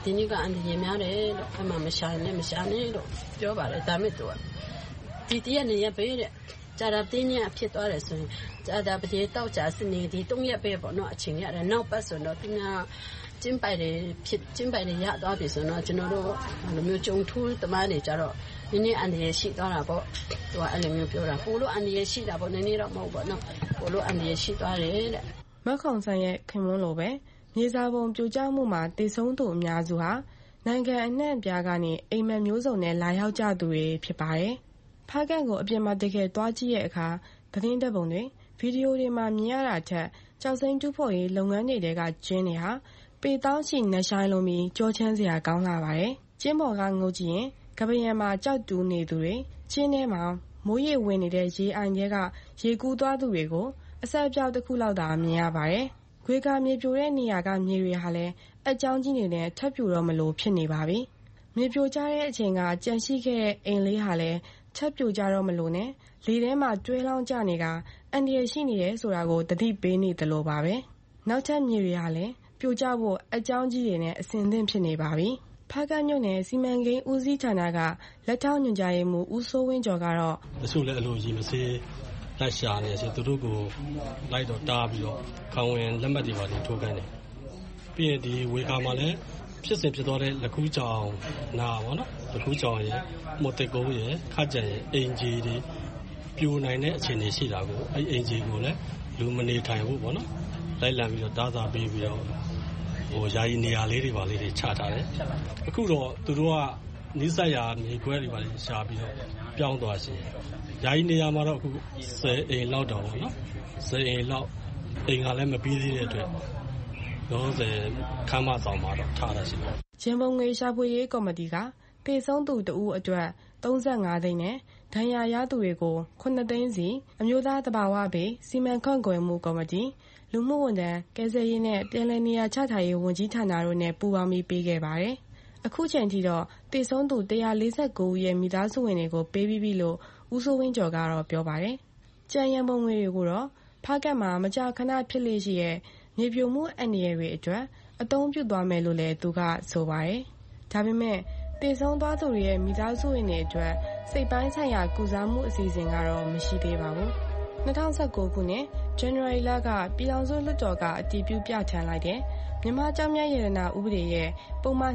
ဒီနေ့ကအန်တရေများတယ်လို့အမှမရှာနဲ့လို့ပြောပါတယ်ဒါမဲ့သူကဒီတရက်2ရက်ပဲတဲ့ကြာတာတင်းညအဖြစ်သွားတယ်ဆိုရင်ကြာတာပတိတောက်ကြစနေဒီ3ရက်ပဲပေါ့နော်အချိန်ရတယ်နောက်ပတ်ဆိုတော့သူများကျင်းပိုင်တယ်ရသွားပြီဆိုတော့ကျွန်တော်တို့လိုမျိုးကြုံထူးတမားတွေကြတော့နည်းနည်းအန်တရေရှိသွားတာပေါ့သူကအဲ့လိုမျိုးပြောတာပိုလို့အန်တရေရှိတာပေါ့နည်းနည်းတော့မဟုတ်ပေါ့နော်ပိုလို့အန်တရေရှိသွားတယ်တဲ့မက်ခေါင်ဆန်ရဲ့ခင်မွန်းလိုပဲမြေစာပုံပြိုကျမှုမှာတည်ဆုံးသူအများစုဟာနိုင်ငံအနှံ့အပြားကနေအိမ်မက်မျိုးစုံနဲ့လာရောက်ကြသူတွေဖြစ်ပါတယ်။ဖားကန့်ကိုအပြင်မှာတကယ်သွားကြည့်တဲ့အခါသတင်းဓာတ်ပုံတွေဗီဒီယိုတွေမှာမြင်ရတာထက်ကျောက်စိမ်းတူးဖော်ရေးလုပ်ငန်းတွေကကျင်းတွေဟာပေတောင်းရှိနှက်ဆိုင်လုံးပြီးကြောချမ်းစရာကောင်းလာပါတယ်။ကျင်းပေါ်ကငုတ်ကြည့်ရင်ကပရံမှာကြောက်တူးနေသူတွေကျင်းထဲမှာမိုးရေဝင်နေတဲ့ရေအိုင်တွေကရေကူးသွားသူတွေကိုအဆက်အပြောက်တစ်ခုလောက်သာမြင်ရပါတယ်။ခွေကမြေပြိုတဲ့နေရာကမြေတွေဟာလည်းအကြောင်းကြီးနေနဲ့ထပ်ပြိုတော့မလို့ဖြစ်နေပါပြီ။မြေပြိုကျတဲ့အချိန်ကကြန့်ရှိခဲ့တဲ့အိမ်လေးဟာလည်းထပ်ပြိုကျတော့မလို့နဲ့လေထဲမှာကျွဲလောင်းကျနေကအန္တရာယ်ရှိနေတယ်ဆိုတာကိုသတိပေးနေသလိုပါပဲ။နောက်ထပ်မြေတွေဟာလည်းပြိုကျဖို့အကြောင်းကြီးတွေနဲ့အဆင်သင့်ဖြစ်နေပါပြီ။ဖားကန့်မြို့နယ်စီမံကိန်းဦးစီးဌာနကလက်ထောက်ညွှန်ကြားရေးမှူးဦးစိုးဝင်းကျော်ကတော့တချို့လည်းအလိုကြီးမစေးလိုက်ရှာနေဆိုသူတို့ကိုလိုက်တော့တားပြီးတော့ခံဝင်လက်မှတ်တွေပါထိုးခိုင်းတယ်ပြီးရင်ဒီဝေကာမှာလည်းဖြစ်စဉ်ဖြစ်သွားတဲ့လကူးကြောင်နာပေါ့နော်လကူးကြောင်ရဲ့မော်တက်ကုန်းရဲ့ခကြံရဲ့အင်ဂျီတွေပြိုနိုင်တဲ့အခြေအနေရှိတာကိုအဲ့အင်ဂျီကိုလည်းလူမနေထိုင်ဘူးပေါ့နော်လိုက်လံပြီးတော့တားသာပေးပြီးတော့ယာယီနေရာလေးတွေပါလေးတွေချထားတယ်အခုတော့သူတို့ကနိစ္စရာမြေခွဲတွေပါလေးရှာပြီးတော့ပြောင်းသွားရှင်ယာယီနေရာမှာတော့အခု10အိမ်လောက်တောင်ပေါ့နော်10အိမ်လောက်အိမ်ကလည်းမပြီးသေးတဲ့အတွက်တော့ခမ်းမဆောင်မှာတော့ထားတာရှိတယ်ရန်ကုန်ငွေရှာဖွေရေးကော်မတီကတေဆုံးသူတဦးအတွက်35သိန်းနဲ့ဒဏ်ရာရသူတွေကို9သိန်းစီအမျိုးသားတဘာဝဘေးစီမံခန့်ခွဲမှုကော်မတီလူမှုဝန်ထမ်းကယ်ဆယ်ရေးနဲ့ပြည်내နေရာချထားရေးဝန်ကြီးဌာနတို့နဲ့ပူးပေါင်းပြီးပေးခဲ့ပါတယ်။အခုချိန်ထိတော့တေဆုံးသူ149ဦးရဲ့မိသားစုဝင်တွေကိုပေးပြီးပြီလို့ဦးစိုးဝင်းကျော်ကတော့ပြောပါတယ်။ကြံရံပုံငွေတွေကိုတော့ဖားကတ်မှာမကြာခဏဖြစ်လေရှိရဲ့မြေပြိုမှုအန္တရာယ်တွေအတွက်အသုံးပြုသွားမယ်လို့လည်းသူကဆိုပါတယ်။ဒါပေမဲ့တေဆုံးသွားသူတွေရဲ့မိသားစုဝင်တွေအတွက်စိတ်ပိုင်းဆိုင်ရာကုစားမှုအစီအစဉ်ကတော့မရှိသေးပါဘူး။2019ခုနှစ်ဇန်နဝါရီလကပြည်ထောင်စုလွှတ်တော်ကအတည်ပြုပြဌာန်းလိုက်တဲ့မြန်မာကျောက်မျက်ရတနာဥပဒေရဲ့ပုံမှန်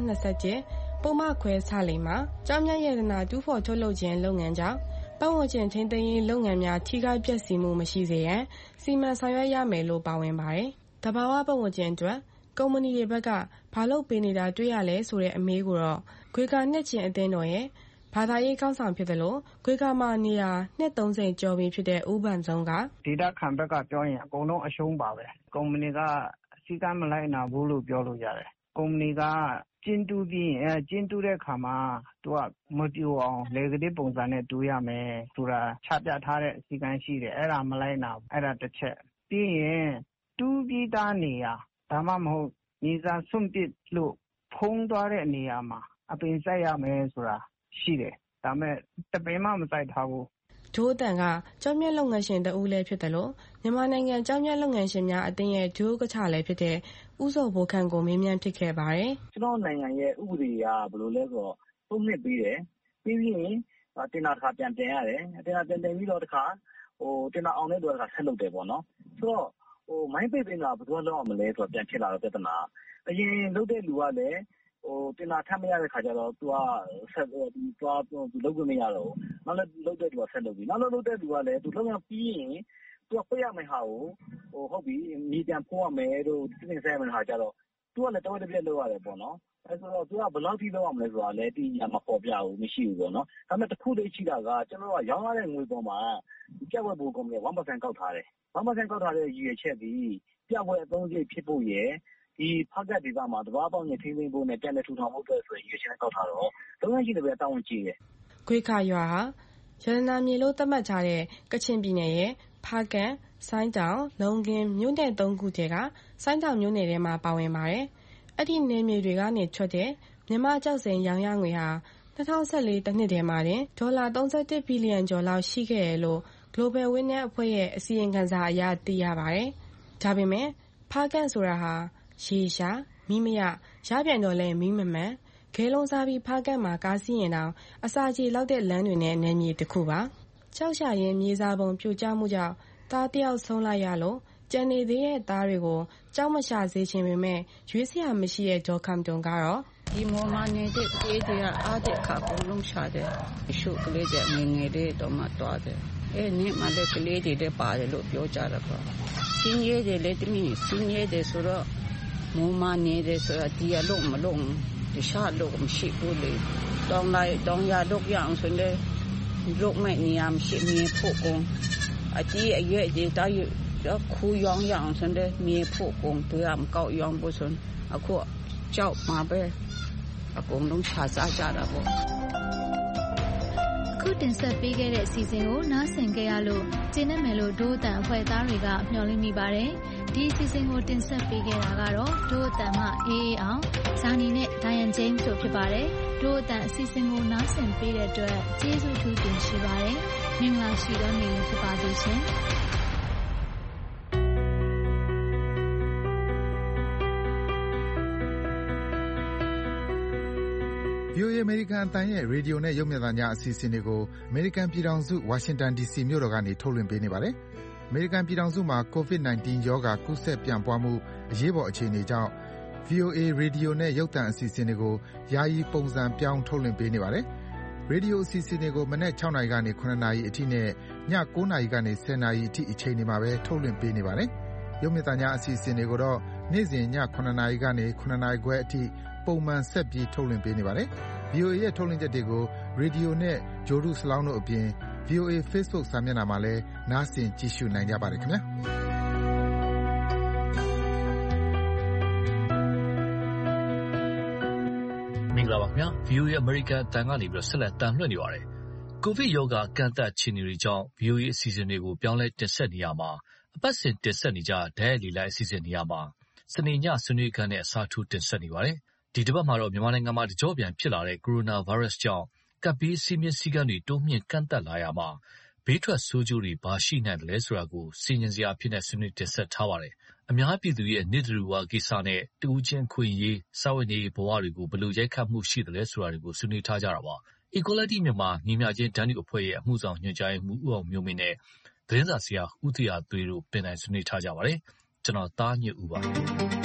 27ပုံမှန်ခွဲစလိမ်မှာကျောက်မျက်ရတနာတူးဖော်ထုတ်လုပ်ခြင်းလုပ်ငန်းကြောင့်ပတ်ဝန်းကျင်ထိန်းသိမ်းရေးလုပ်ငန်းများထိခိုက်ပျက်စီးမှုမရှိစေရန်စီမံဆောင်ရွက်ရမယ်လို့ပါဝင်ပါတယ်။တဘာဝပတ်ဝန်းကျင်အတွက်ကုမ္ပဏီတွေဘက်ကဘာလို့ပေးနေတာတွေ့ရလဲဆိုတဲ့အမေးကိုတော့ခွေကာနှစ်ချင်းအသင်းတော်ရဲ့ဘာသာရေးကောင်းဆောင်ဖြစ်တယ်လို့ခွေကာမှာနေရာနှစ်30ကျော်ပြီဖြစ်တဲ့ဦးဗန်ဆုံးကဒေတာခံဘက်ကပြောရင်အကုန်လုံးအရှုံးပါပဲကုမ္ပဏီကစီကံမလိုက်နာဘူးလို့ပြောလို့ရတယ်ကုမ္ပဏီကကျင်းတူးပြီးကျင်းတူးတဲ့အခါမှာသူကမပြိုအောင်လေကလေးပုံစံနဲ့တူးရမယ်ဆိုတာချပြထားတဲ့စီကံရှိတယ်အဲ့ဒါမလိုက်နာအဲ့ဒါတစ်ချက်ပြီးရင်တူးပြီးသားနေရာဒါမှမဟုတ်မြေစာဆွန့်ပစ်လို့ဖုံးသွားတဲ့နေရာမှာအပင်စိုက်ရမယ်ဆိုတာရှိတယ်ဒါမဲ့တပင်မှမစိုက်ထားဘူးဒိုးအတန်ကကျောက်မျက်လုပ်ငန်းရှင်တဦးလည်းဖြစ်တယ်လို့မြန်မာနိုင်ငံကျောက်မျက်လုပ်ငန်းရှင်များအသင်းရဲ့ဒိုးကချလည်းဖြစ်တဲ့ဦးစောဘိုခန့်ကိုမေးမြန်းဖြစ်ခဲ့ပါတယ်ကျွန်တော်နိုင်ငံရဲ့ဥပဒေကဘယ်လိုလဲဆိုတော့သုံးနှစ်ပြီးတယ်ပြီးရင်တင်တာတစ်ခါပြန်တင်ရတယ်တင်တာပြန်တင်ပြီးတော့တစ်ခါတင်တာအောင်တဲ့သူကဆက်လုပ်တယ်ပေါ့နော်ဆိုတော့မိုင်းပိတ်ပင်ကဘယ်သူကလောက်အောင်မလဲဆိုတော့ပြန်ဖြစ်လာတော့ပြဿနာအရင်လုပ်တဲ့လူကလည်းတင်တာထပ်မရတဲ့ခါကျတော့သူကဆက်သူလုပ်ခွင့်မရတော့ဘူးနောက်လည်းလုပ်တဲ့သူကဆက်လုပ်ပြီးနောက်လုပ်တဲ့သူကလည်းသူလုပ်ရပြီးရင်သူကပြရမယ့်ဟာကိုဟုတ်ပြီမြေပြန်ဖုံးရမယ်တို့တင်ဆက်ရမယ့်ဟာကျတော့သူကလည်းတော်တော်ပြည့်လုပ်ရတယ်ပေါ့နော်အဲဆိုတော့သူကဘယ်လောက်ထိလုပ်ရမလဲဆိုတာလည်းဒီညမှာပေါ်ပြဘူးမရှိဘူးပေါ့နော်ဒါပေမဲ့တစ်ခုတည်းရှိတာကကျွန်တော်ကရောင်းရတဲ့ငွေပေါ်မှာပြက်ဝက်ဘိုကုမ္ပဏီ 1% ကောက်ထားတယ် 1% ကောက်ထားတဲ့ရည်ရွယ်ချက်ပြီးပြက်ဝက်အသုံးစရိတ်ဖြစ်ဖို့ရယ်ဒီဖားကတ်ဒေသမှာတဘာပေါင်းနဲ့ထိန်းသိမ်းဖို့နဲ့ပြန်လည်ထူထောင်ဖို့အတွက်ဆိုရင်ရည်ရွယ်ချက်နဲ့ကောက်ထားတော့လုပ်ငန်းရှိတဲ့ဘက်တောင်းဝန်ကြီးတယ်ခွေခါရွာဟာရတနာမြေလို့သတ်မှတ်ထားတဲ့ကချင်ပြည်နယ်ရဲ့ဖားကတ်ဆိုင်းတောင်လုံကင်းမြို့နယ်3ခုတည်းကဆိုင်းတောင်မြို့နယ်ထဲမှာပါဝင်ပါတယ်အဲ့ဒီနယ်မြေတွေကနေထွက်တဲ့မြန်မာကျောက်စိမ်းရောင်းရငွေဟာ2014တနှစ်ထဲမှာတင်ဒေါ်လာ31ဘီလီယံကျော်လောက်ရှိခဲ့တယ်လို့ Global Witness အဖွဲ့ရဲ့အစီရင်ခံစာအရသိရပါတယ်။ဒါပေမဲ့ဖားကန့်ဆိုတာဟာရေရှားမီးမရရပြန်တော့လဲမီးမမှန်ခဲလုံးစားပြီးဖားကတ်မှာကားစီးရင်တောင်အစာကြေလောက်တဲ့လမ်းတွေနဲ့နယ်မြေတစ်ခုပါကြောက်ရှာရင်မြေစာပုံပြိုကျမှုကြောင့်သားတယောက်ဆုံးလိုက်ရလို့ကျန်နေသေးတဲ့သားတွေကိုကြောက်မရှာစေချင်ပေမဲ့ရွေးစရာမရှိတဲ့ဒေါ်ခမ်တုံကတော့ဒီမော်မနေတဲ့ကလေးတွေကအားတဲ့ခါပုံလုံးရှာတယ်ရှုပ်ကလေးတွေငငယ်လေးတော့မှတွားတယ်နေ့မှလည်းကလေးတွေပါတယ်လို့ပြောကြတာပေါ့စင်းရဲတယ်လေတမီးစင်းရဲတယ်ဆိုတော့မော်မနေတယ်ဆိုတော့ဒီအလုံးမလုံးဒီရှာလို့မရှိဘူးလေတောင်းလိုက်တောင်းရတော့ရအောင်ဆိုလေလုတ်မဲ့နေရာမရှိမြေဖို့ကုန်အကြီးအရွယ်ကြီးတားရခူရောင်းရအောင်ဆိုလေမြေဖို့ကုန်တို့ရမကောက်ရောင်းဖို့ဆိုအခုကြောက်မှာပဲအကုန်လုံးရှာစားကြတာပေါ့အခုတင်ဆက်ပေးခဲ့တဲ့အစီအစဉ်ကိုနားဆင်ကြရလို့ကျေနပ်မယ်လို့ဒို့အတန်အဖွဲ့သားတွေကမျှော်လင့်မိပါတယ်ဒီအစီအစဉ်ကိုတင်ဆက်ပေးခဲ့တာကတော့ဒို့အတန်မှအေးအောင်ဇာနီနဲ့ဒိုင်ယန်ဂျိမ်းတို့ဖြစ်ပါတယ်ဒို့အတန်အစီအစဉ်ကိုနားဆင်ပေးတဲ့အတွက်ကျေးဇူးထူးတင်ရှိပါတယ်မင်္ဂလာရှိသောနေ့လေးဖြစ်ပါစေရှင် VOA အမေရိကန်အသံရဲ့ရေဒီယိုနဲ့ရုပ်မြင်သံကြားအစီအစဉ်တွေကိုအမေရိကန်ပြည်ထောင်စုဝါရှင်တန် DC မြို့တော်ကနေထုတ်လွှင့်ပေးနေပါတယ်။အမေရိကန်ပြည်ထောင်စုမှာ COVID-19 ရောဂါကူးစက်ပြန့်ပွားမှုအရေးပေါ်အခြေအနေကြောင့် VOA ရေဒီယိုနဲ့ရုပ်သံအစီအစဉ်တွေကိုယာယီပုံစံပြောင်းထုတ်လွှင့်ပေးနေပါတယ်။ရေဒီယိုအစီအစဉ်တွေကိုမနက်6နာရီကနေ9နာရီအထိနဲ့ည9နာရီကနေ10နာရီအထိအချိန်တွေမှာပဲထုတ်လွှင့်ပေးနေပါတယ်။ရုပ်မြင်သံကြားအစီအစဉ်တွေကိုတော့နေ့စဉ်ည9နာရီကနေ9နာရီခွဲအထိပုံမှန်ဆက်ပြီးထုတ်လွှင့်ပေးနေပါတယ်။ VOA ရဲ့ထုတ်လွှင့်ချက်တွေကိုရေဒီယိုနဲ့ဂျိုဒူစလောင်းတို့အပြင် VOA Facebook စာမျက်နှာမှာလည်းနားဆင်ကြည့်ရှုနိုင်ကြပါတယ်ခင်ဗျာမင်္ဂလာပါခင်ဗျာ VOA အမေရိကန်အသံကနေပြီးဆက်လက်တန်လှည့်နေပါတယ်ကိုဗစ်ရောဂါကန့်သတ်ခြေအနေတွေကြောင့် VOA အစီအစဉ်တွေကိုပြောင်းလဲတင်ဆက်နေရမှာအပတ်စဉ်တင်ဆက်နေကြဒဲလီလိုက်အစီအစဉ်နေရမှာစနေညဆွေးနွေးခန်းနဲ့အစားထိုးတင်ဆက်နေပါတယ်ဒီတစ်ပတ်မှာတော့မြန်မာနိုင်ငံမှာတကြောပြန်ဖြစ်လာတဲ့ကိုရိုနာဗိုင်းရပ်စ်ကြောင့်ကပ်ဘေးစည်းမျဉ်းစည်းကမ်းတွေတိုးမြင့်ကန့်သတ်လာရမှာဘေးထွက်ဆိုးကျိုးတွေဘာရှိနိုင်တယ်လဲဆိုတာကိုစီရင်စရာအဖြစ်နဲ့ဆွေးနွေးတင်ဆက်ထားပါတယ်။အများပြည်သူရဲ့နေ့တရူဝါကိစ္စနဲ့တဦးချင်းခွင့်ရေးစာဝတ်နေဘဝတွေကိုဘယ်လိုရိုက်ခတ်မှုရှိတယ်လဲဆိုတာတွေကိုဆွေးနွေးထားကြတာပါ။ Equality မြန်မာညီမျှခြင်းတန်းတူအဖွဲ့ရဲ့အမှုဆောင်ညွှန်ကြားရေးမှူးဦးအောင်မျိုးမင်းနဲ့သတင်းစာဆရာဦးသီဟသွေးတို့ပြင်နိုင်ဆွေးနွေးထားကြပါတယ်။ကျွန်တော်သားညွတ်ဦးပါ။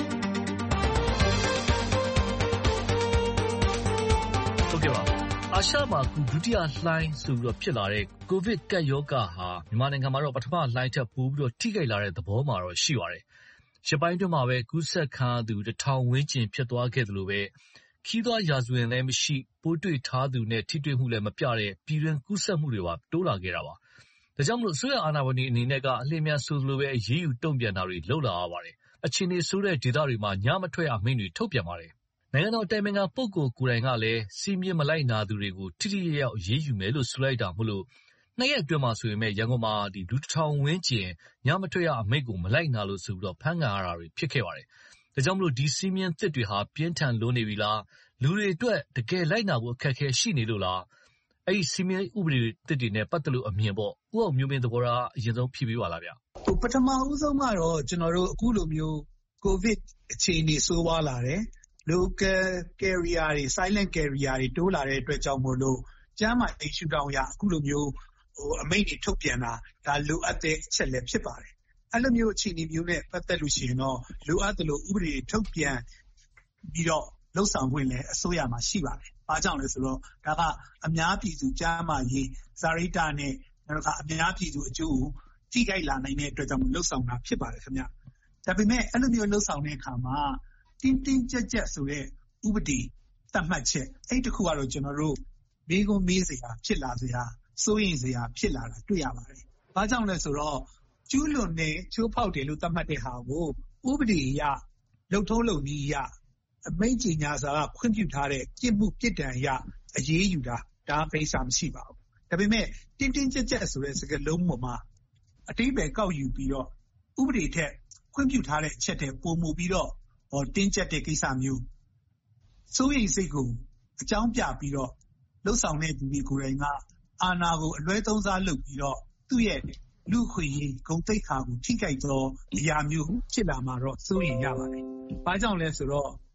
ဟုတ်ကဲ့ပါအာရှမှာအခုဒုတိယလှိုင်းဆိုပြီးတော့ဖြစ်လာတဲ့ကိုဗစ်ကပ်ရောဂါဟာမြန်မာနိုင်ငံမှာတော့ပထမလှိုင်းထက်ပိုပြီးတော့ထိခိုက်လာတဲ့သဘောမှာတော့ရှိပါတယ်။ရပိုင်းတွင်းမှာပဲကူးစက်ခံသူ1000ဝန်းကျင်ဖြစ်သွားခဲ့သလိုပဲခီးသွွားရာဇဝင်လည်းမရှိပိုးတွေ့ထားသူနဲ့ထိတွေ့မှုလည်းမပြတဲ့ပြည်တွင်းကူးစက်မှုတွေပါတိုးလာခဲ့တာပါ။ဒါကြောင့်မို့အစိုးရအာဏာပိုင်တွေအနေနဲ့ကအလျင်မြန်ဆိုသလိုပဲအရေးယူတုံ့ပြန်တာတွေလုပ်လာရပါတယ်။အခြေအနေဆိုးတဲ့ဒေသတွေမှာညမထွက်အမိန့်တွေထုတ်ပြန်ပါတယ်။နိုင်ငံတော်တိုင်ပင်ခံပုဂ္ဂိုလ်ကိုယ်တိုင်ကလည်းစီးမြင့်မလိုက်နာသူတွေကိုထိထိရောက်ရောက်အရေးယူမယ်လို့ဆိုလိုက်တာမို့လို့2ရက်အတွင်းမှာဆိုရင်ရန်ကုန်မှာလူ1000ဝန်းကျင်ညမထွက်ရအမိန့်ကိုမလိုက်နာလို့ဆိုပြီးတော့ဖမ်းခံရတာတွေဖြစ်ခဲ့ပါတယ်။ဒါကြောင့်မို့ဒီစီးမြင့်သစ်တွေဟာပြင်းထန်လွန်းနေပြီလားလူတွေအတွက်တကယ်လိုက်နာဖို့အခက်အခဲရှိနေလို့လားအဲ့ဒီစီးမြင့်ဥပဒေသစ်တွေနဲ့ပတ်သက်လို့အမြင်ပေါ့ဥအောင်မျိုးမင်းသဘောထားအရင်ဆုံးဖြေပေးပါလားဗျ။ပထမဦးဆုံးကတော့ကျွန်တော်တို့အခုလိုမျိုးကိုဗစ်အခြေအနေဆိုးဝါးလာတယ်။ local carrier တွေ silent carrier တွေတိုးလာတဲ့အတွက်ကြောင့်မို့လို့ကျန်းမာရေးရှုထောင့်အရအခုလိုမျိုးအမိန့်တွေထုတ်ပြန်တာဒါလိုအပ်တဲ့အချက်လည်းဖြစ်ပါတယ်။အဲ့လိုမျိုးအခြေအနေမျိုးနဲ့ပတ်သက်လို့ရှိရင်တော့လိုအပ်သလိုဥပဒေထုတ်ပြန်ပြီးတော့လှုပ်ဆောင်ခွင့်လည်းအစိုးရမှာရှိပါတယ်။ဘာကြောင့်လဲဆိုတော့ဒါကအများပြည်သူကျန်းမာရေးစာရိတ္တနဲ့နောက်တစ်ခါအများပြည်သူအကျိုးကိုထိခိုက်လာနိုင်တဲ့အတွက်ကြောင့်လှုပ်ဆောင်တာဖြစ်ပါတယ်ခင်ဗျ။ဒါပေမဲ့အဲ့လိုမျိုးလှုပ်ဆောင်တဲ့အခါမှာတင်းကြပ်ဆိုတဲ့ဥပဒေသတ်မှတ်ချက်အဲ့တခုကတော့ကျွန်တော်တို့မိကုံးမေးစရာဖြစ်လာစရာစိုးရိမ်စရာဖြစ်လာတာတွေ့ရပါတယ်။ဘာကြောင့်လဲဆိုတော့ကျူးလွန်တဲ့ချိုးဖောက်တယ်လို့သတ်မှတ်တဲ့ဟာကိုဥပဒေအရလုပ်ထုံးလုပ်နည်းအရအမိန့်ကြီးညာစာကခွင့်ပြုထားတဲ့ပြစ်မှုပြစ်ဒဏ်အရအရေးယူတာဒါပိစာမရှိပါဘူး။ဒါပေမဲ့တင်းကြပ်ဆိုတဲ့စကားလုံးပေါ်မှာအတိပ္ပယ်ကောက်ယူပြီးတော့ဥပဒေထက်ခွင့်ပြုထားတဲ့အချက်တွေပုံမူပြီးတော့တင်းကျပ်တဲ့ကိစ္စမျိုးစိုးရိမ်စိတ်ကိုအကြောင်းပြပြီးတော့လှုပ်ဆောင်တဲ့သူတွေကိုယ်တိုင်ကအာဏာကိုအလွဲသုံးစားလုပ်ပြီးတော့သူ့ရဲ့လူ့ခွင့်ရေးဂုဏ်သိက္ခာကိုထိခိုက်သောအရာမျိုးဖြစ်လာမှာတော့စိုးရိမ်ရပါတယ်။ဘာကြောင့်လဲဆိုတော့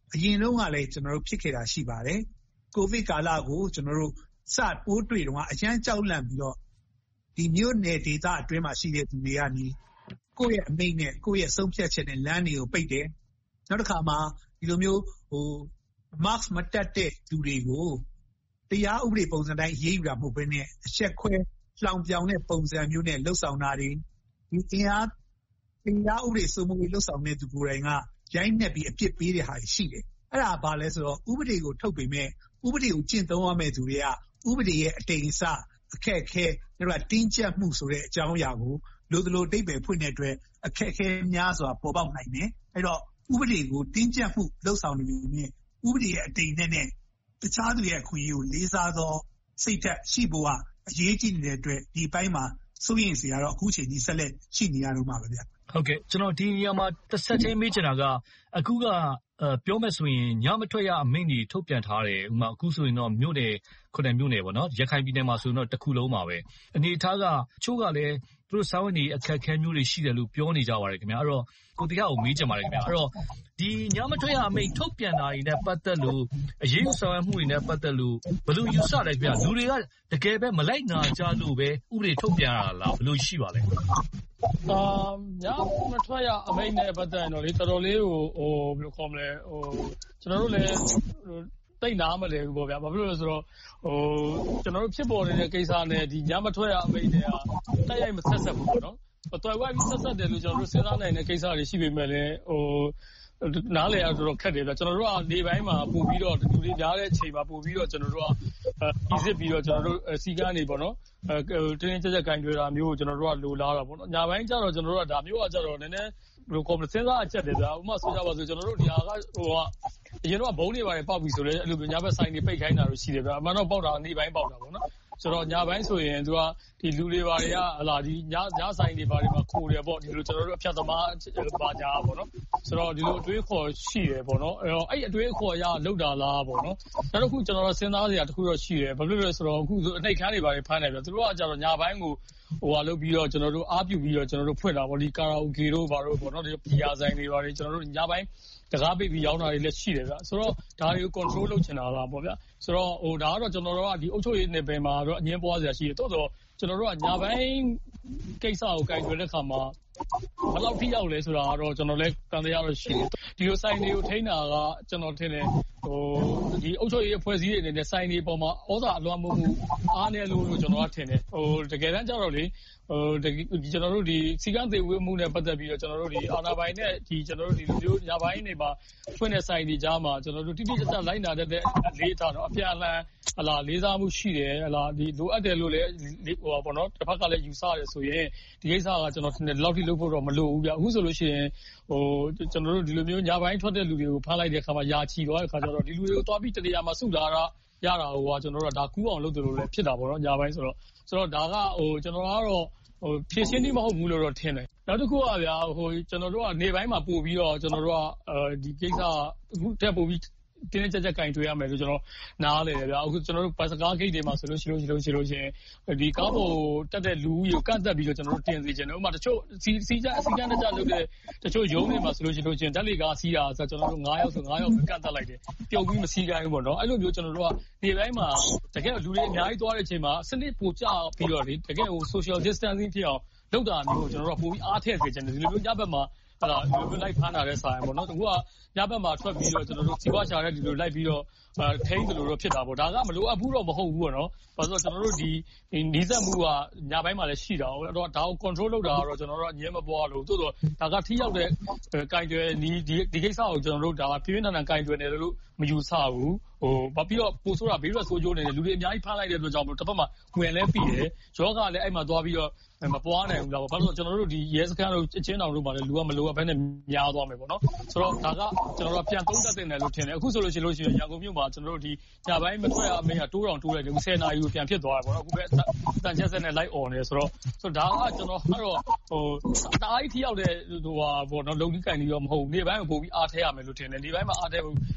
အရင်တုန်းကလည်းကျွန်တော်တို့ဖြစ်ခဲ့တာရှိပါတယ်ကိုဗစ်ကာလကိုကျွန်တော်တို့စပိုးတွေ့တော့အရန်ကြောက်လန့်ပြီးတော့ဒီမြို့နယ်ဒေသအတွင်းမှာရှိတဲ့သူတွေကနေကိုယ့်ရဲ့အမိန့်နဲ့ကိုယ့်ရဲ့ဆုံးဖြတ်ချက်နဲ့လမ်းတွေကိုပိတ်တယ်နောက်တစ်ခါမှာဒီလိုမျိုးmask မတက်တဲ့လူတွေကိုတရားဥပဒေပုံစံတိုင်းရေးယူတာမဟုတ်ဘဲနဲ့အချက်ခွဲလောင်ပြောင်တဲ့ပုံစံမျိုးနဲ့လှုပ်ဆောင်တာတွေဒီတရားဥပဒေစိုးမိုးရေးလှုပ်ဆောင်တဲ့သူကိုယ်တိုင်ကရိုက်နှက်ပြီးအပြစ်ပေးတဲ့ဟာရှိတယ်အဲ့ဒါဘာလဲဆိုတော့ဥပဒေကိုထုတ်ပေမဲ့ဥပဒေကိုကျင့်သုံးရမယ့်သူတွေကဥပဒေရဲ့အတိမ်အစအခက်အခဲတို့ကတင်းကျပ်မှုဆိုတဲ့အကြောင်းအရာကိုလိုသလိုအဓိပ္ပာယ်ဖွင့်တဲ့အတွက်အခက်အခဲများစွာပေါ်ပေါက်နိုင်တယ်အဲ့တော့ဥပဒေကိုတင်းကျပ်မှုလှုပ်ဆောင်နေပြီးမြင်ဥပဒေရဲ့အတိမ်နဲ့တခြားသူရဲ့အခွင့်အရေးကိုလေးစားသောစိတ်ဓာတ်ရှိဖို့ကအရေးကြီးနေတဲ့အတွက်ဒီအပိုင်းမှာစိုးရိမ်စရာတော့အခုချိန်ကြီးဆက်လက်ရှိနေရတော့မှာပဲဗျဟုတ်ကဲ့ကျွန်တော်ဒီနေရာမှာတစ်ဆက်ချင်းမေးချင်တာကအခုကပြောမယ်ဆိုရင်ညမထွက်ရအမိန့်ကြီးထုတ်ပြန်ထားတယ်ဥပမာအခုဆိုရင်တော့မြို့နယ်9မြို့နယ်ပေါ့နော်ရခိုင်ပြည်နယ်မှာဆိုရင်တော့တစ်ခုလုံးပါပဲအနေအထားကချို့ကလည်းသူတို့စာဝန်ကြီးအခက်အခဲမျိုးတွေရှိတယ်လို့ပြောနေကြပါတယ်ခင်ဗျာအဲ့တော့ကိုတရားကိုမေးချင်ပါတယ်ခင်ဗျာအဲ့တော့ဒီညမထွက်ရအမိန့်ထုတ်ပြန်တာတွေနဲ့ပတ်သက်လို့အရေးယူဆောင်ရွက်မှုတွေနဲ့ပတ်သက်လို့ဘယ်လိုယူဆလဲခင်ဗျာလူတွေကတကယ်ပဲမလိုက်နာကြလို့ပဲဥပဒေထုတ်ပြန်ရတာလားဘယ်လိုရှိပါလဲညမထွက်ရအမိန့်နဲ့ပတ်သက်ရင်တော့လေတော်တော်လေးကိုဘယ်လိုခေါ်မလဲကျွန်တော်တို့လည်းတိတ်နာမလဲဘူးပေါ့ဗျာဘာဖြစ်လို့လဲဆိုတော့ကျွန်တော်တို့ဖြစ်ပေါ်နေတဲ့ကိစ္စနဲ့ဒီညမထွက်ရအမိန့်တွေကတိုက်ရိုက်မဆက်ဆက်ဘူးပေါ့နော်တော်ဝိုင်းပြီးဆက်ဆက်တယ်လို့ကျွန်တော်တို့စဉ်းစားနိုင်တဲ့ကိစ္စတွေရှိပေမဲ့လည်းနားလည်ရတော့ခက်တယ်ဗျကျွန်တော်တို့ကနေပိုင်းမှာပို့ပြီးတော့လူတွေများတဲ့အချိန်မှာပို့ပြီးတော့ကျွန်တော်တို့ကeasy ပြီးတော့ကျွန်တော်တို့စီကန်းနေပေါ့နော်တင်းကြပ်ကင်တွေတာမျိုးကိုကျွန်တော်တို့ကလိုလားတာပေါ့နော်ညာပိုင်းကျတော့ကျွန်တော်တို့ကဒါမျိုးကကျတော့နည်းနည်းဘယ်လိုကော်မစဉ်းစားအချက်တယ်ဗျဥပမာဆိုကြပါစို့ကျွန်တော်တို့ဒီဟာကအရင်တော့ဘုံတွေပါတယ်ပေါက်ပြီဆိုတော့အဲ့လိုညာဘက်ဆိုင်တွေပိတ်ခိုင်းတာလို့ရှိတယ်ဗျအမှန်တော့ပေါက်တာနေပိုင်းပေါက်တာပေါ့နော်ဆိုတော့ညာပိုင်းဆိုရင်သူကဒီလူတွေဘာတွေကဟလာဒီညဆိုင်တွေဘာတွေမှာခိုးတယ်ပေါ့ဒီလိုကျွန်တော်တို့အဖြတ်သမားဘာညာပေါ့နော်ဆိုတော့ဒီလိုအတွေးခေါ်ရှိတယ်ပေါ့နော်အဲ့အတွေးခေါ်ရလောက်တာလားပေါ့နော်ဒါတော့ခုကျွန်တော်တို့စဉ်းစားစရာတစ်ခုတော့ရှိတယ်ဘာလို့လဲဆိုတော့အခုဆိုအနှိတ်ခမ်းတွေဘာတွေဖမ်းတယ်ဗျသူတို့ကကြတော့ညာပိုင်းကိုလုပ်ပြီးတော့ကျွန်တော်တို့အားပြုပြီးတော့ကျွန်တော်တို့ဖွင့်တာပေါ့ဒီကာရာအိုကေတို့ဘာတို့ပေါ့နော်ဒီပီယာဆိုင်တွေဘာတွေကျွန်တော်တို့ညပိုင်းတကားပိတ်ပြီးရောင်းတာတွေလည်းရှိတယ်ဗျဆိုတော့ဒါတွေကို control လုပ်ချင်တာလားပေါ့ဗျဆိုတော့ဒါကတော့ကျွန်တော်တို့ကဒီအုပ်ချုပ်ရေးနယ်ပယ်မှာတော့အငင်းပွားစရာရှိတယ်တိုးတော့ကျွန်တော်တို့ကညပိုင်းကိစ္စကိုကိုင်တွယ်တဲ့အခါမှာဘယ်လောက်ထိရောက်လဲဆိုတာကတော့ကျွန်တော်လည်းတန်တရားတော့ရှိတယ်ဒီလိုဆိုင်တွေကိုထိန်းတာကကျွန်တော်ထင်တယ်ဒီအုပ်ချုပ်ရေးအဖွဲ့အစည်းတွေအနေနဲ့ဆိုင်တွေပေါ်မှာဩဇာအလွှမ်းမိုးမှုအားနည်းလို့ကျွန်တော်ကထင်တယ်တကယ်တမ်းကျတော့လေကျွန်တော်တို့ဒီစီကံသေးဝေးမှုနဲ့ပတ်သက်ပြီးတော့ကျွန်တော်တို့ဒီအာဏာပိုင်နဲ့ဒီကျွန်တော်တို့ဒီလိုမျိုးညာပိုင်းတွေမှာဖွင့်တဲ့ဆိုင်တွေကြားမှာကျွန်တော်တို့တိတိကျကျလိုက်နာတဲ့လေးထားတော့အပြန်အလှန်ဟလာလေးစားမှုရှိတယ်ဟလာဒီလိုအပ်တယ်လို့လည်းပေါ့နော်တစ်ဖက်ကလည်းယူဆရတယ်ဆိုရင်ဒီကိစ္စကကျွန်တော်ထင်တယ်လောက်ထိလုပ်ဖို့တော့မလိုဘူးဗျအခုဆိုလို့ရှိရင်ကျွန်တော်တို့ဒီလိုမျိုးညာပိုင်းထွက်တဲ့လူတွေကိုဖမ်းလိုက်တဲ့အခါမှာယာချီသွားတဲ့အခါကျတော့ဒီလူတွေကိုသွားပြီးတနေရာမှာစုလာတာရတာဟိုကကျွန်တော်တို့ကဒါကူးအောင်လုပ်တယ်လို့လည်းဖြစ်တာပေါ့နော်ညာပိုင်းဆိုတော့ဒါကကျွန်တော်ကတော့ဖြည့်ရှင်းတိမဟုတ်ဘူးလို့တော့ထင်တယ်နောက်တစ်ခုကဗျာကျွန်တော်တို့ကနေပိုင်းမှာပို့ပြီးတော့ကျွန်တော်တို့ကဒီကိစ္စအခုတက်ပို့ပြီးတင်းကြပ်ကင်တွေ့ရမယ်လို့ကျွန်တော်နားလေတယ်ဗျာအခုကျွန်တော်တို့ဘတ်စကားဂိတ်တွေမှာဆိုလို့ရှိရင်ဒီကားပေါ်တက်တဲ့လူကြီးကိုကန့်သက်ပြီးတော့ကျွန်တော်တို့တင်စီခြင်းတယ်ဥပမာတချို့စီကန်းတကြလုပ်တဲ့တချို့ရုံးတွေမှာဆိုလို့ရှိရင်ဓာတ်လေကားစီးတာဆိုကျွန်တော်တို့9ယောက်ဆို9ယောက်ကန့်သက်လိုက်တယ်ပြုတ်ပြီးမစီးခိုင်းဘူးပေါ့နော်အဲ့လိုမျိုးကျွန်တော်တို့ကနေပိုင်းမှာတကယ်လူတွေအများကြီးသွားတဲ့အချိန်မှာစနစ်ပိုကျပြီးတော့လေတကယ်social distancing ဖြစ်အောင်လုပ်တာမျိုးကိုကျွန်တော်တို့ပိုပြီးအားထည့်စေချင်တယ်ဒီလိုမျိုးညဘက်မှာဟလာဒီလိုလိုက်ဖမ်းတာတဲ့ဆိုင်ပေါ့နော်သူကညဘက်မှာထွက်ပြီးတော့ကျွန်တော်တို့စီပွားရှာတဲ့ဒီလိုလိုက်ပြီးတော့ထိန်းတယ်လို့တော့ဖြစ်တာပေါ့ဒါကမလိုအပ်ဘူးတော့မဟုတ်ဘူးပေါ့နော်ဘာလို့ကျွန်တော်တို့ဒီနီးစပ်မှုကညပိုင်းမှာလည်းရှိတာပေါ့ဒါကို control လုပ်တာကတော့ကျွန်တော်တို့အငြင်းမပွားလို့တိုးတော့ဒါကထိရောက်တဲ့ကင်တွယ်ဒီကိစ္စကိုကျွန်တော်တို့ဒါပြင်းထန်ထန်ကင်တွယ်နေတယ်လို့မယူဆဘူးဘာပြီးတော့ပို့ဆိုတာဘေးရွက်ဆိုးကျိုးနေတယ်လူတွေအများကြီးဖမ်းလိုက်တဲ့အတွက်ကြောင့်တစ်ဖက်မှာဝင်လဲပြီးတယ်ယောဂလည်းအဲ့မှာသွားပြီးတော့မပွားနိုင်ဘူးလားဘာလို့ကျွန်တော်တို့ဒီရဲစခန်းတို့အချင်းတောင်တို့မှာလည်းလူကမလိုအပ်ဘဲနဲ့များသွားမယ်ပေါ့နော်ဆိုတော့ဒါကကျွန်တော်တို့ပြန်သုံးသပ်တင်တယ်လို့ထင်တယ်အခုဆိုလို့ရှိရင်ရန်ကုန်မြို့မှာကျွန်တော်တို့ဒီညပိုင်းမထွက်ရအမိန့်ကတိုးတောင်တိုးလိုက်တယ်10နာရီကိုပြန်ဖြစ်သွားတယ်ပေါ့နော်အခုပဲအတန်ချက်ဆက်နဲ့လိုက်អော်နေဆိုတော့ဒါကကျွန်တော်ကတော့တအားကြီးထိရောက်တဲ့ပေါ့နော်လုံကြီးကင်ကြီးတော့မဟုတ်ဘူးနေပိုင်းကိုပို့ပြီးအားထဲရမယ်လို့ထင်တယ်နေပိုင်းမှာအားထဲဖို့အမှန်တန်နေ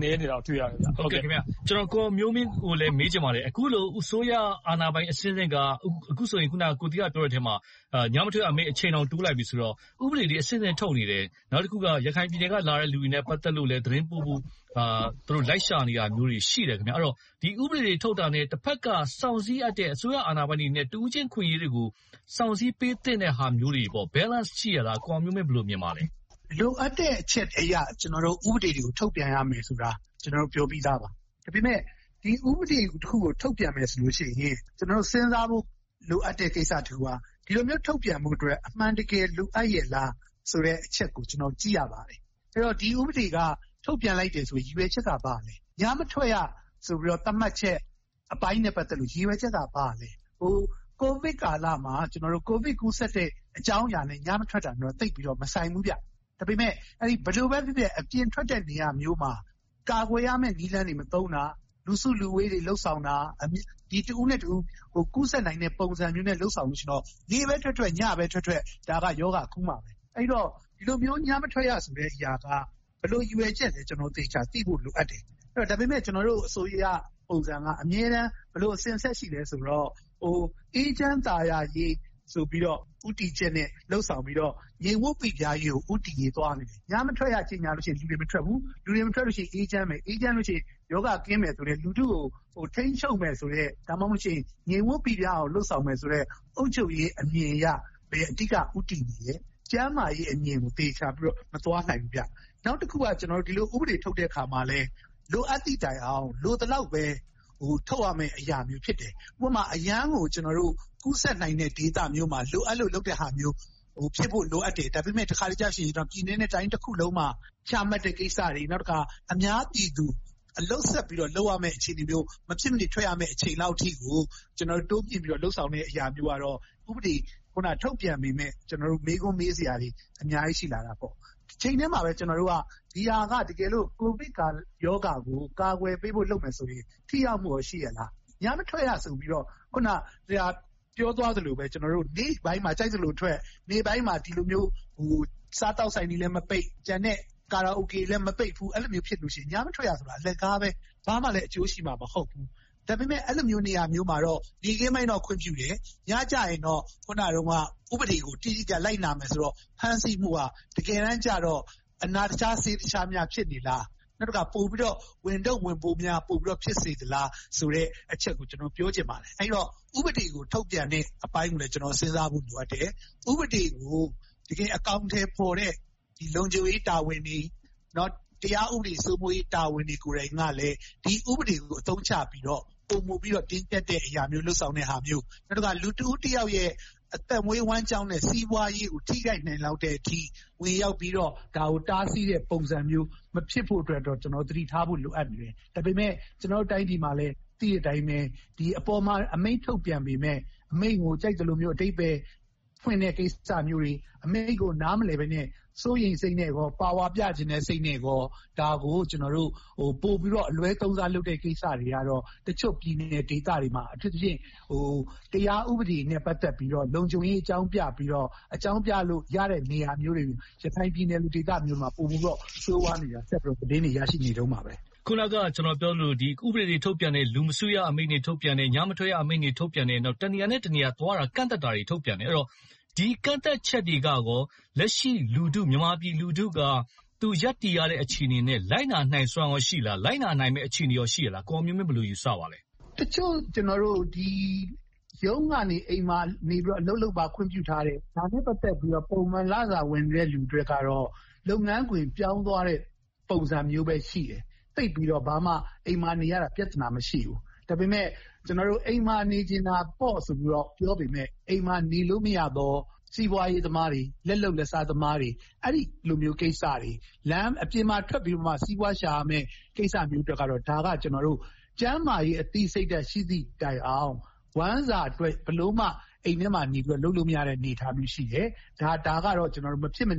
နေတာကိုတွေ့ရတယ်ဗျ။ဟုတ်ကဲ့ခင်ဗျ။ကျွန်တော်ကိုမျိုးမင်းကိုလည်းမေးချင်ပါတယ်။အခုလိုအစိုးရအာဏာပိုင်အဆင့်ဆင့်ကအခုဆိုရင်ခုနကကိုတီကပြောတဲ့အထဲမှာညမထွက်ရအမိန့်အချိန်တောင်တိုးလိုက်ပြီဆိုတော့ဥပဒေတွေအဆင့်ဆင့်ထုတ်နေတယ်။နောက်တစ်ခုကရခိုင်ပြည်နယ်ကလာတဲ့လူတွေနဲ့ပတ်သက်လို့လည်းသတင်းပို့ဖို့သူတို့လိုက်ရှာနေတာမျိုးတွေရှိတယ်ခင်ဗျ။အဲ့တော့ဒီဥပဒေတွေထုတ်တာနဲ့တစ်ဖက်ကစောင့်စည်းအပ်တဲ့အစိုးရအာဏာပိုင်တွေနဲ့တူးချင်းခွင့်ရေးတွေကိုစောင့်စည်းပေးတဲ့ဟာမျိုးတွေပေါ့ balance ရှိရလားကိုမျိုးမင်းဘယ်လိုမြင်ပါလဲ။လိုအပ်တဲ့အချက်အရကျွန်တော်တို့ဥပဒေတွေကိုထုတ်ပြန်ရမယ်ဆိုတာကျွန်တော်တို့ပြောပြီးသားပါ။ဒါပေမဲ့ဒီဥပဒေတစ်ခုကိုထုတ်ပြန်မယ်ဆိုလို့ရှိရင်ကျွန်တော်တို့စဉ်းစားဖို့လိုအပ်တဲ့ကိစ္စတစ်ခုကဒီလိုမျိုးထုတ်ပြန်မှုအတွက်အမှန်တကယ်လိုအပ်ရဲ့လားဆိုတဲ့အချက်ကိုကျွန်တော်ကြည့်ရပါတယ်။အဲ့တော့ဒီဥပဒေကထုတ်ပြန်လိုက်တယ်ဆိုရည်ရွယ်ချက်ကဘာလဲ။ညမထွက်ရဆိုပြီးတော့သတ်မှတ်ချက်အပိုင်းနဲ့ပတ်သက်လို့ရည်ရွယ်ချက်ကဘာလဲ။ကိုဗစ်ကာလမှာကျွန်တော်တို့ကိုဗစ်ကူးစက်တဲ့အကြောင်းအရာနဲ့ညမထွက်တာတော့သိပ်ပြီးတော့မဆိုင်ဘူးဗျ။ဒါပေမဲ့အဲ့ဒီဘယ်လိုပဲဖြစ်ဖြစ်အပြင်ထွက်တဲ့နေရာမျိုးမှာကာကွယ်ရမယ့်နည်းလမ်းတွေမသုံးတာလူစုလူဝေးတွေလှုပ်ဆောင်တာဒီတူဦးနဲ့တူကူးစက်နိုင်တဲ့ပုံစံမျိုးနဲ့လှုပ်ဆောင်လို့ရှိတော့နေပဲထွက်ညပဲထွက်ဒါကယောဂကူးမှာပဲအဲ့တော့ဒီလိုမျိုးညမထွက်ရဆိုတဲ့အရာကဘယ်လိုရွယ်ချက်လဲကျွန်တော်သိချာသိဖို့လိုအပ်တယ်အဲ့တော့ဒါပေမဲ့ကျွန်တော်တို့အစိုးရပုံစံကအမြဲတမ်းဘယ်လိုအစဉ်ဆက်ရှိလဲဆိုတော့အေးချမ်းသာယာရေးဆိုပြီးတော့ဥတီချက်နဲ့လှုပ်ဆောင်ပြီးတော့ရေဝုတ်ပိပြားကြီးကိုဥတီရေးသွားနေတယ်ညမထွက်ရချင်းညာလို့ရှိရင်လူတွေမထွက်ဘူးလူတွေမထွက်လို့ရှိရင်အေးချမ်းမယ်အေးချမ်းလို့ရှိရင်ယောဂကင်းမယ်ဆိုတဲ့လူတို့ကိုထိန်းချုပ်မယ်ဆိုတဲ့ဒါမှမဟုတ်ရင်ရေဝုတ်ပိပြားကိုလှုပ်ဆောင်မယ်ဆိုတဲ့အုပ်ချုပ်ရေးအမြင်အရပဲအဓိကဥတီနေရဲ့ကျမ်းမာရေးအမြင်ကိုတေချာပြီးတော့မသွားနိုင်ဘူးဗျနောက်တစ်ခုကကျွန်တော်တို့ဒီလိုဥပဒေထုတ်တဲ့အခါမှာလဲလိုအပ်သည့်တိုင်အောင်လိုတလောက်ပဲထုတ်ရမယ့်အရာမျိုးဖြစ်တယ်ဥပမာအရန်ကိုကျွန်တော်တို့ကူးစက်နိုင်တဲ့ data မျိုးမှာလိုအပ်လို့လုပ်တဲ့ဟာမျိုးဖြစ်ဖို့လိုအပ်တယ်ဒါပေမဲ့တစ်ခါတည်းကြာရှင်တော့ပြည်내တိုင်းတစ်ခုလုံးမှာချမှတ်တဲ့ကိစ္စတွေနောက်တစ်ခါအများပြည်သူအလုတ်ဆက်ပြီးတော့လုပ်ရမယ့်အခြေအနေမျိုးမဖြစ်မနေထွက်ရမယ့်အခြေလောက်ထိကိုကျွန်တော်တို့တိုးပြပြီးတော့လှုပ်ဆောင်တဲ့အရာမျိုးကတော့ဥပဒေခုနထုတ်ပြန်ပြီးမဲ့ကျွန်တော်တို့မေးခွန်းမေးစရာတွေအများကြီးရှိလာတာပေါ့ချိန်ထဲမှာပဲကျွန်တော်တို့ကဒီဟာကတကယ်လို့ကိုဗစ်ကယောဂါကိုကာကွယ်ပေးဖို့လုပ်မယ်ဆိုရင်ထိရောက်မှုရှိရလားညမထွက်ရဆိုပြီးတော့ခုနပြောသွားသလိုပဲကျွန်တော်တို့နေ့ပိုင်းမှာကြိုက်သလိုထွက်နေ့ပိုင်းမှာဒီလိုမျိုးစားတောက်ဆိုင်တွေလည်းမပိတ်ကျန်တဲ့ကာရာအိုကေလည်းမပိတ်ဘူးအဲ့လိုမျိုးဖြစ်လို့ရှိရင်ညမထွက်ရဆိုတာလက်ကားပဲဘာမှလည်းအကျိုးရှိမှာမဟုတ်ဘူးဒါပေမဲ့အဲ့လိုမျိုးနေရာမျိုးမှာတော့ဒီကိမိုင်းတော့ခွင့်ပြုတယ်ညကြရင်တော့ခုနကတော့ဥပဒေကိုတိတိကျလိုက်နာမယ်ဆိုတော့ဖမ်းဆီးမှုကတကယ်တမ်းကျတော့အနာတခြားစေးတခြားများဖြစ်နေလားနောက်တစ်ခါပို့ပြီးတော့ဝင်ပို့များပို့ပြီးတော့ဖြစ်စေသလားဆိုတဲ့အချက်ကိုကျွန်တော်ပြောချင်ပါတယ်အဲ့တော့ဥပဒေကိုထုတ်ပြန်တဲ့အပိုင်းကိုလည်းကျွန်တော်စဉ်းစားဖို့လိုအပ်တယ်ဥပဒေကိုတကယ်အကောင့်ထဲပေါ်တဲ့ဒီလုံခြုံရေးတာဝန်တွေနော်တရားဥပဒေစိုးမိုးရေးတာဝန်တွေကိုယ်တိုင်ကလည်းဒီဥပဒေကိုအသုံးချပြီးတော့ပုံမှုပြီးတော့တင်းကျပ်တဲ့အရာမျိုးလှုပ်ဆောင်တဲ့ဟာမျိုးနောက်တစ်ခါလူတဦးတစ်ယောက်ရဲ့အသက်မွေးဝမ်းကြောင်းနဲ့စီးပွားရေးကိုထိခိုက်နိုင်လောက်တဲ့အထိဝင်ရောက်ပြီးတော့ဒါကိုတားဆီးတဲ့ပုံစံမျိုးမဖြစ်ဖို့အတွက်တော့ကျွန်တော်သတိထားဖို့လိုအပ်နေတယ်ဒါပေမဲ့ကျွန်တော်တိုင်းပြည်မှာလည်းသိတဲ့အတိုင်းပဲဒီအပေါ်မှာအမိန့်ထုတ်ပြန်ပေမဲ့အမိန့်ကိုကြိုက်တယ်လို့မျိုးအတိတ်ပဲဖွင့်တဲ့ကိစ္စမျိုးတွေအမိန့်ကိုနားမလည်ပဲနဲ့စိုးရိမ်စိတ်နဲ့ကောပါဝါပြခြင်းနဲ့စိတ်နဲ့ကောဒါကိုကျွန်တော်တို့ပို့ပြီးတော့အလွဲသုံးစားလုပ်တဲ့ကိစ္စတွေကတော့တချို့ပြည်နယ်ဒေသတွေမှာအထူးသဖြင့်တရားဥပဒေနဲ့ပတ်သက်ပြီးတော့လုံခြုံရေးအကြောင်းပြပြီးတော့အကြောင်းပြလို့ရတဲ့နေရာမျိုးတွေရခိုင်ပြည်နယ်လူဒေသမျိုးမှာပို့ပြီးတော့ဆိုးဝါးနေတာဆက်ပြီးတော့သတင်းတွေရရှိနေတော့မှာပဲခုနကကျွန်တော်ပြောလို့ဒီဥပဒေတွေထုတ်ပြန်တဲ့လူမစုရအမိန့်တွေထုတ်ပြန်တဲ့ညမထွက်ရအမိန့်တွေထုတ်ပြန်တဲ့နောက်တနေရာနဲ့တနေရာသွားတာကန့်သက်တာတွေထုတ်ပြန်တယ်အဲ့တော့ဒီကန့်သက်ချက်တွေကကောလက်ရှိလူထုမြန်မာပြည်လူထုကသူရပ်တည်ရတဲ့အခြေအနေနဲ့လိုက်နာနိုင်စွမ်းရောရှိလားလိုက်နာနိုင်မဲ့အခြေအနေရောရှိရလားကိုမျိုးမင်းဘယ်လိုယူဆပါလဲတချို့ကျွန်တော်တို့ဒီရုံးကနေအိမ်မှာနေပြီးတော့အလုပ်လုပ်ပါခွင့်ပြုထားတယ်ဒါနဲ့ပတ်သက်ပြီးတော့ပုံမှန်လစာဝင်တဲ့လူတွေကတော့လုပ်ငန်းခွင်ပြောင်းသွားတဲ့ပုံစံမျိုးပဲရှိတယ်သိပ်ပြီးတော့ဘာမှအိမ်မှာနေရတာပြဿနာမရှိဘူးဒါပေမဲ့ကျွန်တော်တို့အိမ်မှာနေချင်တာပေါ့ဆိုပြီးတော့ပြောပေမဲ့အိမ်မှာနေလို့မရတော့စီးပွားရေးသမားတွေလက်လုံလက်စားသမားတွေအဲ့ဒီလိုမျိုးကိစ္စတွေလမ်းအပြင်မှာထွက်ပြီးမှစီးပွားရှာရမယ့်ကိစ္စမျိုးတွေကတော့ဒါကကျွန်တော်တို့ကျမ်းမာရေးအသိစိတ်ဓာတ်ရှိသည့်တိုင်အောင်ဝမ်းစာအတွက်ဘလို့မှအိမ်ထဲမှာနေပြီးတော့လုပ်လို့မရတဲ့အနေအထားမျိုးရှိတယ်ဒါကတော့ကျွန်တော်တို့မဖြစ်မနေဝ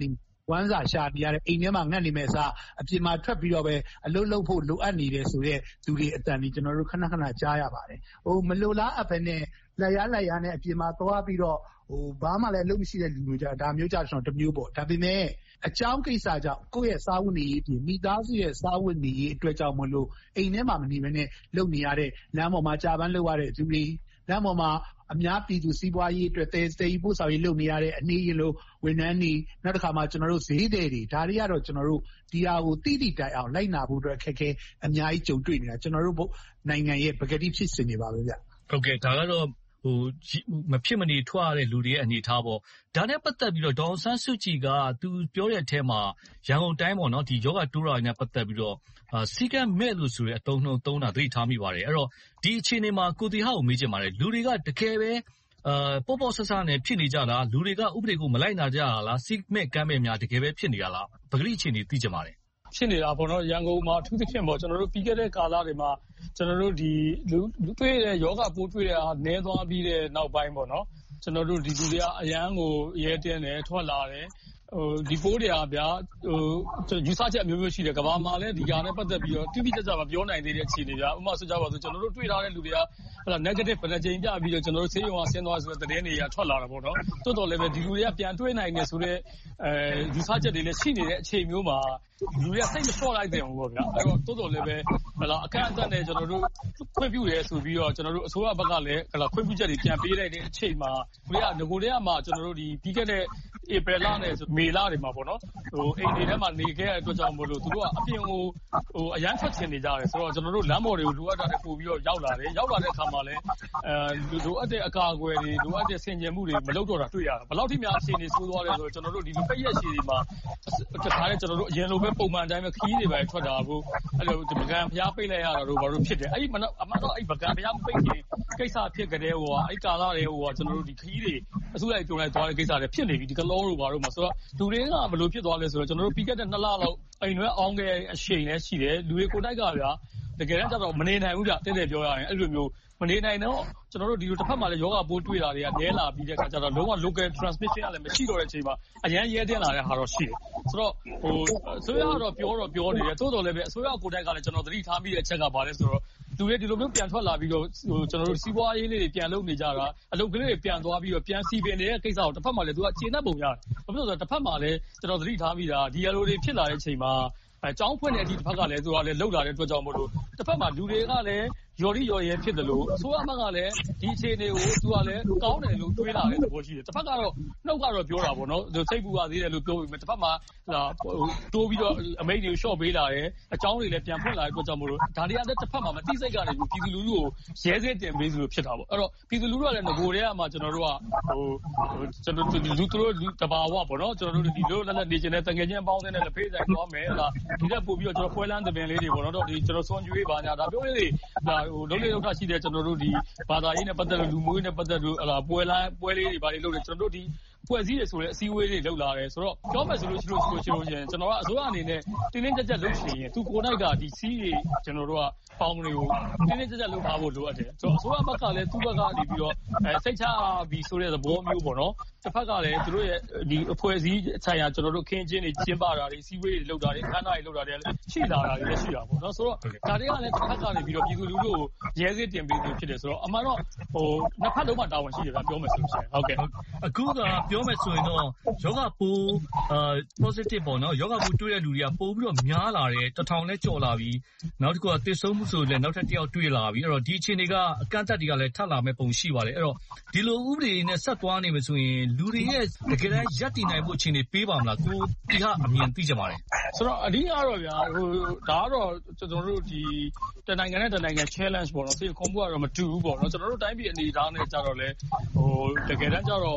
ဝမ်းစာရှာနေရတဲ့အိမ်ထဲမှာငတ်နေမဲ့အစားအပြင်မှာထွက်ပြီးတော့ပဲအလုပ်လုပ်ဖို့လိုအပ်နေတယ်ဆိုတဲ့သူတွေအတန်ကြီးကျွန်တော်တို့ခဏခဏကြားရပါတယ်မလိုလားအပ်ပဲနဲ့လက်ရနဲ့အပြင်မှာသွားပြီးတော့ဘာမှလည်းအလုပ်မရှိတဲ့လူတွေကြဒါမျိုးကြကျွန်တော်တမျိုးပေါ့ဒါပေမဲ့အကြောင်းကိစ္စကြောင့်ကိုယ့်ရဲ့စားဝတ်နေရေးပြင်မိသားစုရဲ့စားဝတ်နေရေးအတွက်ကြောင့်မလို့အိမ်ထဲမှာမနေဘဲနဲ့လုပ်နေရတဲ့လမ်းပေါ်မှာကြာပန်းလုပ်ရတဲ့သူတွေလမ်းပေါ်မှာအများပြည်သူစီးပွားရေးအတွက်တဲပို့ဆောင်ရေးလုပ်နေရတဲ့အနေရင်လို့ဝန်ထမ်းတွေနောက်တစ်ခါမှကျွန်တော်တို့ဈေးတွေဒါတွေကတော့ကျွန်တော်တို့ဒီဟာကိုတိတိတိုင်အောင်လိုက်နာဖို့အတွက်ခက်ခဲအများကြီးကြုံတွေ့နေတာကျွန်တော်တို့နိုင်ငံရဲ့ပကတိဖြစ်စဉ်တွေပါပဲဗျဟုတ်ကဲ့ဒါကတော့မဖြစ်မနေထွက်ရတဲ့လူတွေရဲ့အနေအထားပေါ့ဒါနဲ့ပတ်သက်ပြီးတော့ဒေါ်အောင်ဆန်းစုကြည်ကသူပြောတဲ့အထက်မှာရန်ကုန်တိုင်းပေါ့နော်ဒီယောဂတိုးတာနဲ့ပတ်သက်ပြီးတော့စီကံမဲ့လို့ဆိုတဲ့အတုံးနှုံသုံးတာသတိထားမိပါတယ်အဲ့တော့ဒီအခြေအနေမှာကိုတီဟာကိုမေးချင်ပါတယ်လူတွေကတကယ်ပဲပေါ့ဆဆနဲ့ဖြစ်နေကြလားလူတွေကဥပဒေကိုမလိုက်နာကြလားစီမဲ့ကမ်းမဲ့များတကယ်ပဲဖြစ်နေရလားပဂတိအခြေအနေသိချင်ပါတယ်ဖြစ်နေတာပေါ့နော်ရန်ကုန်မှာအထူးသဖြင့်ပေါ့ကျွန်တော်တို့ပြီးခဲ့တဲ့ကာလတွေမှာကျွန်တော်တို့ဒီလူတွေ့တဲ့ယောဂပိုးတွေ့တဲ့အားနည်းသွားပြီးတဲ့နောက်ပိုင်းပေါ့နော်ကျွန်တော်တို့ဒီလူတွေကအရန်ကိုရဲတင်းတယ်ထွက်လာတယ်ဒီပိုးတွေကဗျာယူဆချက်အမျိုးမျိုးရှိတယ်ကဘာမှာလည်းဒီကာနဲ့ပတ်သက်ပြီးတော့တိတိကျကျမပြောနိုင်သေးတဲ့အခြေအနေဗျာဥပမာဆိုကြပါစို့ကျွန်တော်တို့တွေ့ထားတဲ့လူတွေကnegative ဘယ်နှကြိမ်ပြပြီးတော့ကျွန်တော်တို့ဆေးရုံကဆင်းသွားဆိုတဲ့သတင်းတွေကထွက်လာတာပေါ့နော်တိုးတော်လည်းပဲဒီလူတွေကပြန်တွေ့နိုင်တယ်ဆိုတော့ယူဆချက်တွေလည်းရှိနေတဲ့အချိန်မျိုးမှာလူတွေကစိတ်မလျှော့လိုက်တယ်ပေါ့ဗျာအဲ့တော့တိုးတော်လည်းပဲအခက်အခဲနဲ့ကျွန်တော်တို့ခွင့်ပြုရဲဆိုပြီးတော့ကျွန်တော်တို့အစိုးရဘက်ကလည်းခွင့်ပြုချက်တွေပြန်ပေးလိုက်တဲ့အချိန်မှာလူတွေကငကိုတွေကမှကျွန်တော်တို့ဒီပြီးခဲ့တဲ့ဧပြီလနဲ့မေလတွေမှာပေါ့နော်အိမ်တွေထဲမှာနေခဲ့တဲ့အတွက်ကြောင့်မို့လို့သူတို့ကအပြင်ကိုအရန်ထွက်ချင်နေကြတယ်ဆိုတော့ကျွန်တော်တို့လမ်းပေါ်တွေကိုလိုအပ်တာတွေပို့ပြီးတော့ရောက်လာတဲ့အခါမှာလည်းလိုအပ်တဲ့အကာအကွယ်တွေလိုအပ်တဲ့ဆင်ခြင်မှုတွေမလုပ်တော့တာတွေ့ရတယ်ဘယ်လောက်ထိများအခြေအနေဆိုးသွားလဲဆိုတော့ကျွန်တော်တို့ဒီလိုပိတ်ရက်ရှည်တွေမှာတခါတည်းကျွန်တော်တို့အရင်လိုပဲပုံမှန်တိုင်းပဲခီးတွေပဲထွက်တာဘူးအဲ့လိုဒီပကံဖျားပိတ်လိုက်ရတာတို့ဘာလို့ဖြစ်တယ်အဲ့ဒီအမှန်တော့အဲ့ပကံဖျားပိတ်ရင်ကိစ္စဖြစ်ကြတဲ့ဟိုအဲ့ကာလတွေဟိုကျွန်တော်တို့ဒီခီးတွေအစုလိုက်ပြုံလိုက်သွားတဲ့ကိစ္စတွေဖြစ်နေပြီဒီကလောတို့ဘာလို့မဆိုတော့လူတွေကဘယ်လိုဖြစ်သွားလဲဆိုတော့ကျွန်တော်တို့ပြီးခဲ့တဲ့2လလောက်အိမ်တွေအောင်းခဲ့အချိန်လည်းရှိတယ်လူတွေကိုတိုက်ကဗျာတကယ်တမ်းကျတော့မနေနိုင်ဘူးဗျတဲ့ပြောရရင်အဲ့လိုမျိုးမနေနိုင်တော့ကျွန်တော်တို့ဒီလိုတစ်ဖက်မှာလည်းယောဂပိုးတွေ့တာတွေကနဲလာပြီးတဲ့အခါကျတော့လုံးဝ local transmission ကလည်းမရှိတော့တဲ့အချိန်မှာအရန်ရဲတင်လာတဲ့ဟာတော့ရှိတယ်ဆိုတော့အစိုးရကတော့ပြောနေတယ်တိုးတော်လည်းပဲအစိုးရကိုယ်တိုင်ကလည်းကျွန်တော်သတိထားမိတဲ့အချက်ကဘာလဲဆိုတော့လူတွေဒီလိုမျိုးပြန်ထွက်လာပြီးတော့ကျွန်တော်တို့စီးပွားရေးလေးတွေပြန်လုပ်နေကြတာအလုပ်ကလေးတွေပြန်သွားပြီးတော့ပြန်စီပင်နေတဲ့ကိစ္စကိုတစ်ဖက်မှာလည်းသူကကျေနပ်ပုံရတယ်ဘာဖြစ်လို့လဲဆိုတော့တစ်ဖက်မှာလည်းကျွန်တော်သတိထားမိတာဒီလိုတွေဖြစ်လာတဲ့အချိန်မှာကျောင်းဖွင့်တဲ့အထိတစ်ဖက်ကလည်းသူကလည်းလှုပ်လာတဲ့အတွက်ကြောင့်မို့လို့တစ်ဖက်မှာလူတွေကလည်းရော်ရီရော်ရဲဖြစ်တယ်လို့အစိုးရဘက်ကလည်းဒီအခြေအနေကိုသူကလည်းကောင်းတယ်လို့တွေးလာတဲ့သဘောရှိတယ်တစ်ဖက်ကတော့နှုတ်ကတော့ပြောတာပေါ့နော်စိတ်ပူပါသေးတယ်လို့ပြောပြီးတစ်ဖက်မှာတိုးပြီးတော့အမိန့်တွေရှော့ပေးလာတယ်အကြောင်းတွေလည်းပြန်ဖွင့်လာတဲ့အတွက်ကြောင့်မို့လို့ဒါတွေကလည်းတစ်ဖက်မှာမသိစိတ်ကနေပြည်သူလူထုကိုရဲစဲတင်ပေးလို့ဖြစ်တာပေါ့အဲ့တော့ပြည်သူလူထုကလည်းငကိုတွေကမှကျွန်တော်တို့ကကျွန်တော်တို့လူတဘာဝပေါ့နော်ကျွန်တော်တို့ဒီလိုလည်းနေကျင်တဲ့တငယ်ချင်းအပေါင်းအသင်းနဲ့လည်းဖေးဆိုင်သွားမယ်ဟလားဒီတက်ပို့ပြီးတော့ကျွန်တော်ဖွဲလန်းသပင်လေးတွေပေါ့နော်ဒီကျွန်တော်စွန်ကျွေးပါညာဒါပြောလေးတွေလုံးလေးလောက်ရှိတဲ့ကျွန်တော်တို့ဒီဘာသာရေးနဲ့ပတ်သက်လို့လူမျိုးရေးနဲ့ပတ်သက်လို့ပွဲလေးတွေဘာတွေလုပ်လဲကျွန်တော်တို့ဒီဖွဲ့စည်းရဆိုတဲ့အစည်းအဝေးတွေလုပ်လာတယ်ဆိုတော့ပြောမယ်ဆိုလို့ရှိရင်ကျွန်တော်ကအစိုးရအနေနဲ့တင်းတင်းကြပ်ကြပ်လုပ်ချင်ရင်သူကိုယ်တိုင်ကဒီစီးတွေကျွန်တော်တို့ကပေါင်းတွေကိုတင်းတင်းကြပ်ကြပ်လုပ်ထားဖို့လိုအပ်တယ်ဆိုတော့အစိုးရဘက်ကလည်းသူ့ဘက်ကနေပြီးတော့စိတ်ချပြီးဆိုတဲ့သဘောမျိုးပေါ့နော်တစ်ဖက်ကလည်းသူတို့ရဲ့ဒီအဖွဲ့အစည်းဆိုင်ရာကျွန်တော်တို့ခင်းချင်းတွေကျင်းပတာတွေစီးဝေးတွေလုပ်တာတွေခန်းနာတွေလုပ်တာတွေရှိလာတာတွေရှိတာပေါ့နော်ဆိုတော့ဒါတွေကလည်းတစ်ဖက်ကနေပြီးတော့ပြည်သူလူထုကိုရဲစဲတင်ပေးလို့ဖြစ်တယ်ဆိုတော့အမှန်တော့နှစ်ဖက်လုံးမှာတာဝန်ရှိတယ်ဗျပြောမယ်ဆိုလို့ရှိရင်ဟုတ်ကဲ့အခုကပြောမယ်ဆိုရင်တော့ယောဂပိုးpositive ပေါ့နော်ယောဂပိုးတွေ့တဲ့လူတွေကပိုပြီးတော့များလာတယ်1000နဲ့ကျော်လာပြီနောက်တစ်ခုကသေဆုံးမှုဆိုလည်းနောက်ထပ်တစ်ယောက်တွေ့လာပြီအဲ့တော့ဒီအခြေအနေကအကန့်အသတ်တွေကလည်းထပ်လာမဲ့ပုံရှိပါတယ်အဲ့တော့ဒီလိုဥပဒေနဲ့ဆက်သွားနေမယ်ဆိုရင်လူတွေရဲ့တကယ်တမ်းရပ်တည်နိုင်ဖို့အခြေအနေပေးပါမလားကိုဒီဟာအမြင်သိကြပါတယ်ဆိုတော့အဓိကတော့ဗျာဒါကတော့ကျွန်တော်တို့ဒီတနိုင်ငံနဲ့တနိုင်ငံ challenge ပေါ့နော်စိတ်ခုံးဖို့ကတော့မတူဘူးပေါ့နော်ကျွန်တော်တို့တိုင်းပြည်အနေအထားနဲ့ကြတော့လေတကယ်တမ်းကြတော့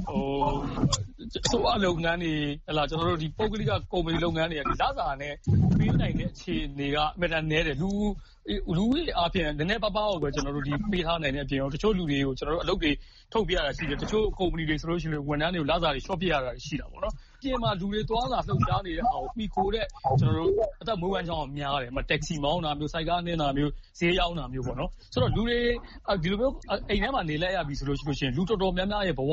ဆိုအလုပ်ငန်းတွေဟလာကျွန်တော်တို့ဒီပုဂ္ဂလိကကုမ္ပဏီလုပ်ငန်းတွေကဒီလစာနဲ့ပေးနိုင်တဲ့အခြေအနေကအမြဲတမ်းနည်းတယ်လူကြီးအပြင်နည်းနည်းပါးပါးကိုပဲကျွန်တော်တို့ဒီပေးထားနိုင်တဲ့အပြင်တချို့လူတွေကိုကျွန်တော်တို့အလုပ်တွေထုတ်ပြရတာရှိတယ်တချို့ကုမ္ပဏီတွေဆိုလို့ရှိရင်ဝန်ထမ်းတွေကိုလစာတွေ short ပြရတာရှိတာပေါ့နော်ပြင်မှာလူတွေသွားလာလှုပ်ရှားနေတဲ့အောင်မိခိုတဲ့ကျွန်တော်တို့အသက်မွေးဝမ်းကြောင်းများတယ်တက္ကစီမောင်းတာမျိုးစိုက်ကားနင်းတာမျိုးဈေးရောက်တာမျိုးပေါ့နော်ဆိုတော့လူတွေဒီလိုမျိုးအိမ်ထဲမှာနေလိုက်ရပြီဆိုလို့ရှိရင်လူတော်တော်များများရဲ့ဘဝကို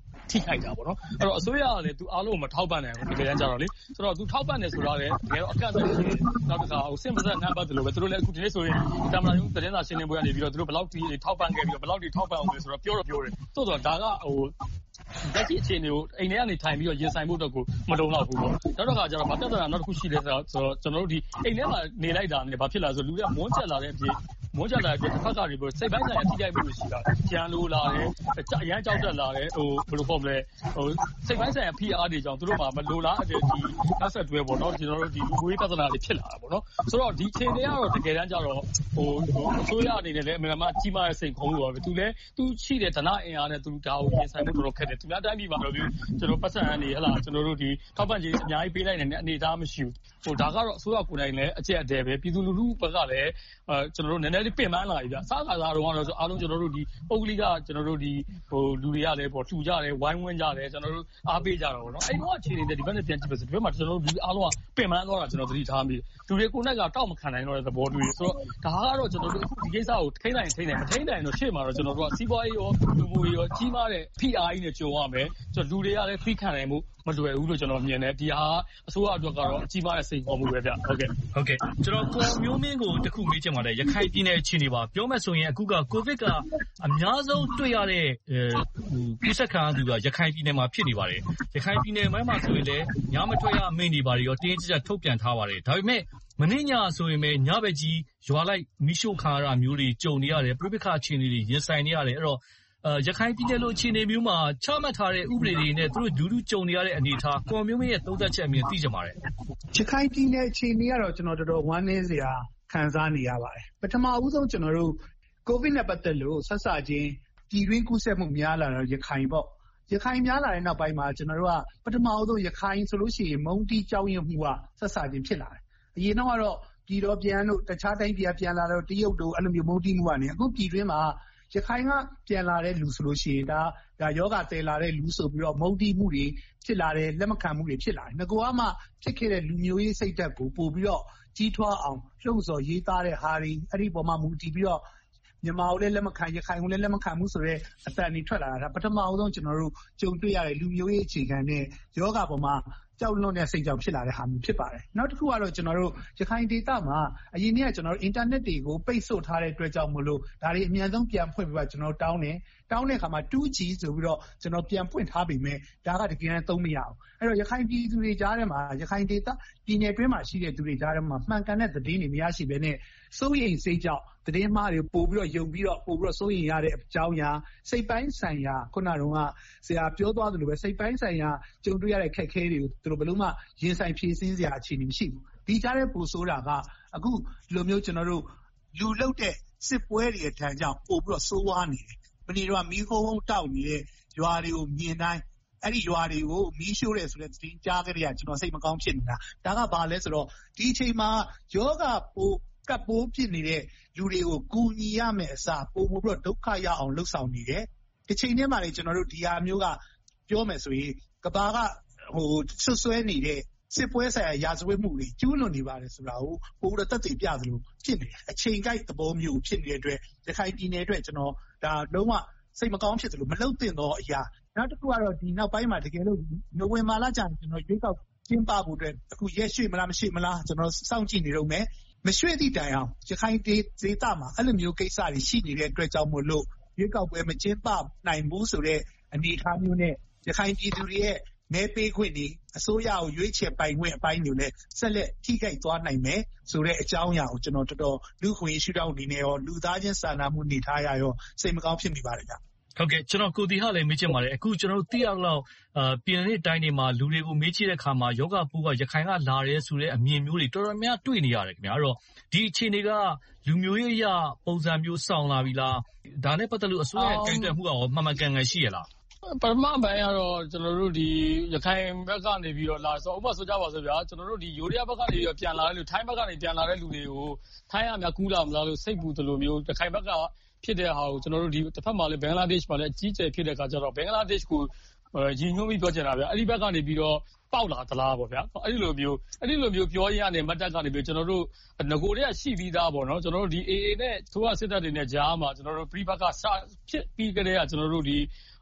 ထိခိုက်တာပေါ့နော်အဲ့တော့အစိုးရကလည်းသူအားလုံးကိုမထောက်ပံ့နိုင်ဘူးတကယ်တမ်းကျတော့လေဆိုတော့သူထောက်ပံ့တယ်ဆိုတာလည်းတကယ်တော့အကန့်အသတ်ရှိတယ်နောက်တစ်ခါစင်ပစက်နံပါတ်တယ်လို့ပဲသူတို့လည်းအခုဒီနေ့ဆိုရင်တမန်တော်သတင်းစာရှင်းလင်းပွဲကနေပြီးတော့သူတို့ဘယ်လောက်ထိထောက်ပံ့ခဲ့ပြီးတော့ဘယ်လောက်ထိထောက်ပံ့အောင်လဲဆိုတော့ပြောတယ်သို့တော့ဒါကလက်ရှိအခြေအနေကိုအိမ်ထဲကနေထိုင်ပြီးတော့ရင်ဆိုင်ဖို့အတွက်ကိုမလုံလောက်ဘူးပေါ့နောက်တစ်ခါကျတော့ဗတ်တက်တာနောက်တစ်ခုရှိတယ်ဆိုတော့ကျွန်တော်တို့ဒီအိမ်ထဲမှာနေလိုက်တာနဲ့ဘာဖြစ်လာဆိုလူတွေကမွန်းကျက်လာတဲ့အပြင်တစ်ဖက်ကတွေပြောစိတ်ပိုင်းဆိုင်ရာထိခိုက်မှုတွေရှိတာကြံလို့လာတယ်အရန်ကြောက်တက်လာတယ်ဘယ်လိုပေါ့မလဲစိတ်ပိုင်းဆိုင်ရာဖိအားတွေကြောင့်သူတို့မှမလိုလားဒီနောက်ဆက်တွဲပေါ့နော်ကျွန်တော်တို့ဒီလူကြီးပြဿနာတွေဖြစ်လာတာပေါ့နော်ဆိုတော့ဒီအခြေအနေကတော့တကယ်တမ်းကျတော့အစိုးရအနေနဲ့လည်းအမှန်မှန်ကြီးမားတဲ့စိန်ခေါ်မှုပါပဲသူရှိတဲ့ဓနအင်အားနဲ့သူဒါကိုပြင်ဆိုင်ဖို့တော်တော်ခက်တယ်သူများတိုင်းပြည်မှာတော့ကျွန်တော်ပတ်စံအနေဟလာကျွန်တော်တို့ဒီထောက်ပံ့ကြေးအများကြီးပေးလိုက်တဲ့အနေအထားမရှိဘူးဒါကတော့အစိုးရကိုယ်တိုင်လည်းအကျက်အတဲပဲပြည်သူလူထုဘက်ကလည်းကျွန်တော်တို့နည်းနည်းလေးပင်ပန်းလာပြီဗျစားခါစားတော့အားလုံးကျွန်တော်တို့ဒီပုဂ္ဂလိကကျွန်တော်တို့ဒီလူတွေကလည်းပေါ့ထူကြတယ်ဝိုင်းဝန်းကြတယ်ကျွန်တော်တို့အားပေးကြတော့ပေါ့နော်အဲ့တော့အခြေအနေတွေဒီဘက်နဲ့ပြန်ကြည့်ပါစို့ဒီဘက်မှာကျွန်တော်တို့ဒီအားလုံးကပင်ပန်းသွားတာကျွန်တော်သတိထားမိလူတွေကိုယ်နဲ့ကတောက်မခံနိုင်တော့တဲ့သဘောတူဆိုတော့ဒါကတော့ကျွန်တော်တို့အခုဒီကိစ္စကိုထိန်းနိုင်မထိန်းနိုင်တော့ရှေ့မှာတော့ကျွန်တော်တို့ကစီးပွားရေးရောလူမှုရေးရောကြီးမားတဲ့ PR နဲ့ကြုံရမယ်ကျွန်တော်လူတွေကလည်းဖိခံနိုင်မှုမလွယ်ဘူးလို့ကျွန်တော်မြင်တယ်ဒီဟာအစိုးရအတွက်ကတော့အကြီးမားတဲ့စိန်ခေါ်မှုပဲဗျဟုတ်ကဲ့ကျွန်တော်ကိုမျိုးမင်းကိုတခုမေးချင်ပါတယ်ရခိုင်ပြည်နယ်အခြေအနေပါပြောမယ်ဆိုရင်အခုကကိုဗစ်ကအများဆုံးတွေ့ရတဲ့ကူးစက်ခံရသူကရခိုင်ပြည်နယ်မှာဖြစ်နေပါတယ်ရခိုင်ပြည်နယ်မှာဆိုရင်လည်းညမထွက်ရအမိန့်တွေပါရောတင်းကျပ်ထုတ်ပြန်ထားပါတယ်ဒါပေမဲ့မနေ့ညဆိုရင်ပဲညဘက်ကြီးရွာလိုက်မိရှို့ခံရတာမျိုးတွေကြုံနေရတယ်ပြိပခအခြေအနေတွေရင်ဆိုင်နေရတယ်အဲ့တော့ရခိုင်ပြည်နယ်လိုအခြေအနေမျိုးမှာချမှတ်ထားတဲ့ဥပဒေတွေနဲ့သူတို့ဒူးဒူးကြုံနေရတဲ့အနေအထားကွန်မျိုးရဲ့သုံးသက်ချက်အမြင်သိကြပါတယ်ရခိုင်ပြည်နယ်အခြေအနေကတော့ကျွန်တော်တော်တော်ဝမ်းနည်းစရာခံစားနေရပါတယ်ပထမဦးဆုံးကျွန်တော်တို့ကိုဗစ်နဲ့ပတ်သက်လို့ဆက်စချင်းပြည်တွင်းကူးစက်မှုများလာတော့ရခိုင်ပေါ့ရခိုင်များလာတဲ့နောက်ပိုင်းမှာကျွန်တော်တို့ကပထမဦးဆုံးရခိုင်ဆိုလို့ရှိရင်မုံတီးကြောင်းရမှုကဆက်စချင်းဖြစ်လာတယ်အရင်တော့ကတော့ပြည်တော်ပြန်လို့တခြားတိုင်းပြည်ပြန်လာတော့တရုတ်တို့အဲ့လိုမျိုးမုံတီးမှုကနေအခုပြည်တွင်းမှာရခိုင်ကပြန်လာတဲ့လူဆိုလို့ရှိရင်ဒါယောဂတည်လာတဲ့လူဆိုပြီးတော့မုံတီးမှုတွေဖြစ်လာတယ်လက်မခံမှုတွေဖြစ်လာတယ်ငကောမှဖြစ်ခဲ့တဲ့လူမျိုးရေးစိတ်ဓာတ်ကိုပို့ပြီးတော့ကြီးထွားအောင်လှုံ့ဆော်ရေးသားတဲ့ဟာတွေအဲ့ဒီပေါ်မှာမူတည်ပြီးတော့မြန်မာကိုလည်းလက်မခံရခိုင်ကိုလည်းလက်မခံမှုဆိုရဲအတန်တွေထွက်လာတာပထမအောင်ဆုံးကျွန်တော်တို့ကြုံတွေ့ရတဲ့လူမျိုးရေးအခြေခံနဲ့ယောဂပေါ်မှာကြောက်လွန်တဲ့စိတ်ကြောင့်ဖြစ်လာတဲ့ဟာမျိုးဖြစ်ပါတယ်နောက်တစ်ခုကတော့ကျွန်တော်တို့ရခိုင်ဒေသမှာအရင်ကကျွန်တော်တို့အင်တာနက်တွေကိုပိတ်ဆို့ထားတဲ့အတွက်ကြောင့်မို့လို့ဒါတွေအမြန်ဆုံးပြန်ဖွင့်ပြီးတော့ကျွန်တော်တောင်းတဲ့အခါမှာ 2G ဆိုပြီးတော့ကျွန်တော်ပြန်ဖွင့်ထားပေမဲ့ဒါကတကယ်တမ်းသုံးမရအောင်အဲ့တော့ရခိုင်ပြည်သူတွေကြားထဲမှာရခိုင်ဒေသပြည်နယ်တွင်းမှာရှိတဲ့သူတွေကြားထဲမှာမှန်ကန်တဲ့သတင်းတွေမရရှိဘဲနဲ့စိုးရိမ်စိတ်ကြောင့်သတင်းမှားတွေပို့ပြီးတော့ယုံပြီးတော့ပို့ပြီးတော့စိုးရိမ်ရတဲ့အကြောင်းအရာစိတ်ပိုင်းဆိုင်ရာခုနကတော့ဆရာပြောသွားသလိုပဲစိတ်ပိုင်းဆိုင်ရာကြုံတွေ့ရတဲ့ခက်ခဲတွေကိုသူတို့ဘယ်လို့မှရင်ဆိုင်ဖြေရှင်းစရာအခြေအနေမရှိဘူးဒီကြားထဲပို့ဆိုတာကအခုလိုမျိုးကျွန်တော်တို့လူလုတ်တဲ့စစ်ပွဲတွေအထံကြောင့်ပို့ပြီးတော့စိုးဝါးနေတယ်ဘယ်နည်းတော့မီးဟုံးဟုံးတောက်နေတဲ့ရွာတွေကိုမြင်တိုင်းအဲ့ဒီရွာတွေကိုမီးရှို့တယ်ဆိုတဲ့သတင်းကြားကြတဲ့ကျွန်တော်စိတ်မကောင်းဖြစ်နေတာဒါကဘာလဲဆိုတော့ဒီအချိန်မှာယောဂပိုးကပ်ပိုးဖြစ်နေတဲ့လူတွေကိုကူညီရမယ်အစားပို့ပြီးတော့ဒုက္ခရအောင်လှုပ်ဆောင်နေတယ်ဒီချိန်ထဲမှာလေကျွန်တော်တို့ဒီဟာမျိုးကပြောမယ်ဆိုရင်ကဘာကဆွဆွဲနေတဲ့စစ်ပွဲဆိုင်ရာရာဇဝတ်မှုတွေကျူးလွန်နေပါတယ်ဆိုတာကိုပို့ပြီးတော့တက်တည်ပြသလိုဖြစ်နေတယ်အချိန်ကိုက်သဘောမျိုးဖြစ်နေတဲ့အတွက်ရခိုင်ပြည်နယ်အတွက်ကျွန်တော်ဒါလုံးဝစိတ်မကောင်းဖြစ်သလိုမလုံသင့်သောအရာနောက်တစ်ခုကတော့ဒီနောက်ပိုင်းမှာတကယ်လို့နိုဝင်ဘာလကျရင်ကျွန်တော်ရွေးကောက်ကျင်းပဖို့အတွက်အခုရက်ရွှေ့မလားမရှိမလားကျွန်တော်စောင့်ကြည့်နေတော့မယ်မရွှေ့သည့်တိုင်အောင်ရခိုင်ဒေသမှာအဲ့လိုမျိုးကိစ္စတွေရှိနေတဲ့အတွက်ကြောင့်မို့လို့ရွေးကောက်ပွဲမကျင်းပနိုင်ဘူးဆိုတဲ့အနေအထားမျိုးနဲ့ရခိုင်ပြည်သူတွေရဲ့မဲပေးခွင့်တွေအစိုးရကိုရွေးချယ်ပိုင်ခွင့်အပိုင်းတွေလည်းဆက်လက်ထိခိုက်သွားနိုင်မယ်ဆိုတဲ့အကြောင်းအရာကိုကျွန်တော်တော်တော်လူခွင့်ရှုထောင့်အနေနဲ့ရောလူသားချင်းစာနာမှုနေထားရရောစိတ်မကောင်းဖြစ်မိပါတယ်ဗျဟုတ်ကဲ့ကျွန်တော်ကိုတီဟာလည်းမေးချင်ပါတယ်အခုကျွန်တော်တို့သိရလောက်ပြည်내တိုင်းတွေမှာလူတွေကိုမေးကြည့်တဲ့အခါမှာယောဂပိုးကရခိုင်ကလာတယ်ဆိုတဲ့အမြင်မျိုးတွေတော်တော်များတွေ့နေရတယ်ခင်ဗျာအဲ့တော့ဒီအခြေအနေကလူမျိုးရေးအရပုံစံမျိုးစောင်လာပြီလားဒါနဲ့ပတ်သက်လို့အစိုးရကင်တွယ်မှုကရောမှန်မှန်ကန်ကန်ရှိရလားပထမပိုင်းကတော့ကျွန်တော်တို့ဒီရခိုင်ဘက်ကနေပြီးတော့လာဆိုဥပမာဆိုကြပါစို့ဗျာကျွန်တော်တို့ဒီယူရီးယားဘက်ကနေပြီးတော့ပြန်လာတဲ့လူထိုင်းဘက်ကနေပြန်လာတဲ့လူတွေကိုထိုင်းရများကူးလာမလားလို့စိတ်ပူတယ်လို့မျိုးရခိုင်ဘက်ကဖြစ်တဲ့ဟာကိုကျွန်တော်တို့ဒီတစ်ဖက်မှာလည်းဘင်္ဂလားဒေ့ရှ်မှာလည်းအကြီးကျယ်ဖြစ်တဲ့အခါကျတော့ဘင်္ဂလားဒေ့ရှ်ကိုရည်ညွှန်းပြီးပြောချင်တာဗျအဲ့ဒီဘက်ကနေပြီးတော့ပေါက်လာသလားပေါ့ဗျာအဲ့ဒီလိုမျိုးပြောရတဲ့မတ်တက်ကနေပြီးကျွန်တော်တို့ငကိုတွေကရှိပြီးသားပေါ့နော်ကျွန်တော်တို့ဒီ AA နဲ့သူကစစ်တပ်တွေနဲ့ကြားမှာကျွန်တော်တို့ပြိပကစဖြစ်ပြီးကြတဲ့ကကျွန်တော်တို့ဒီ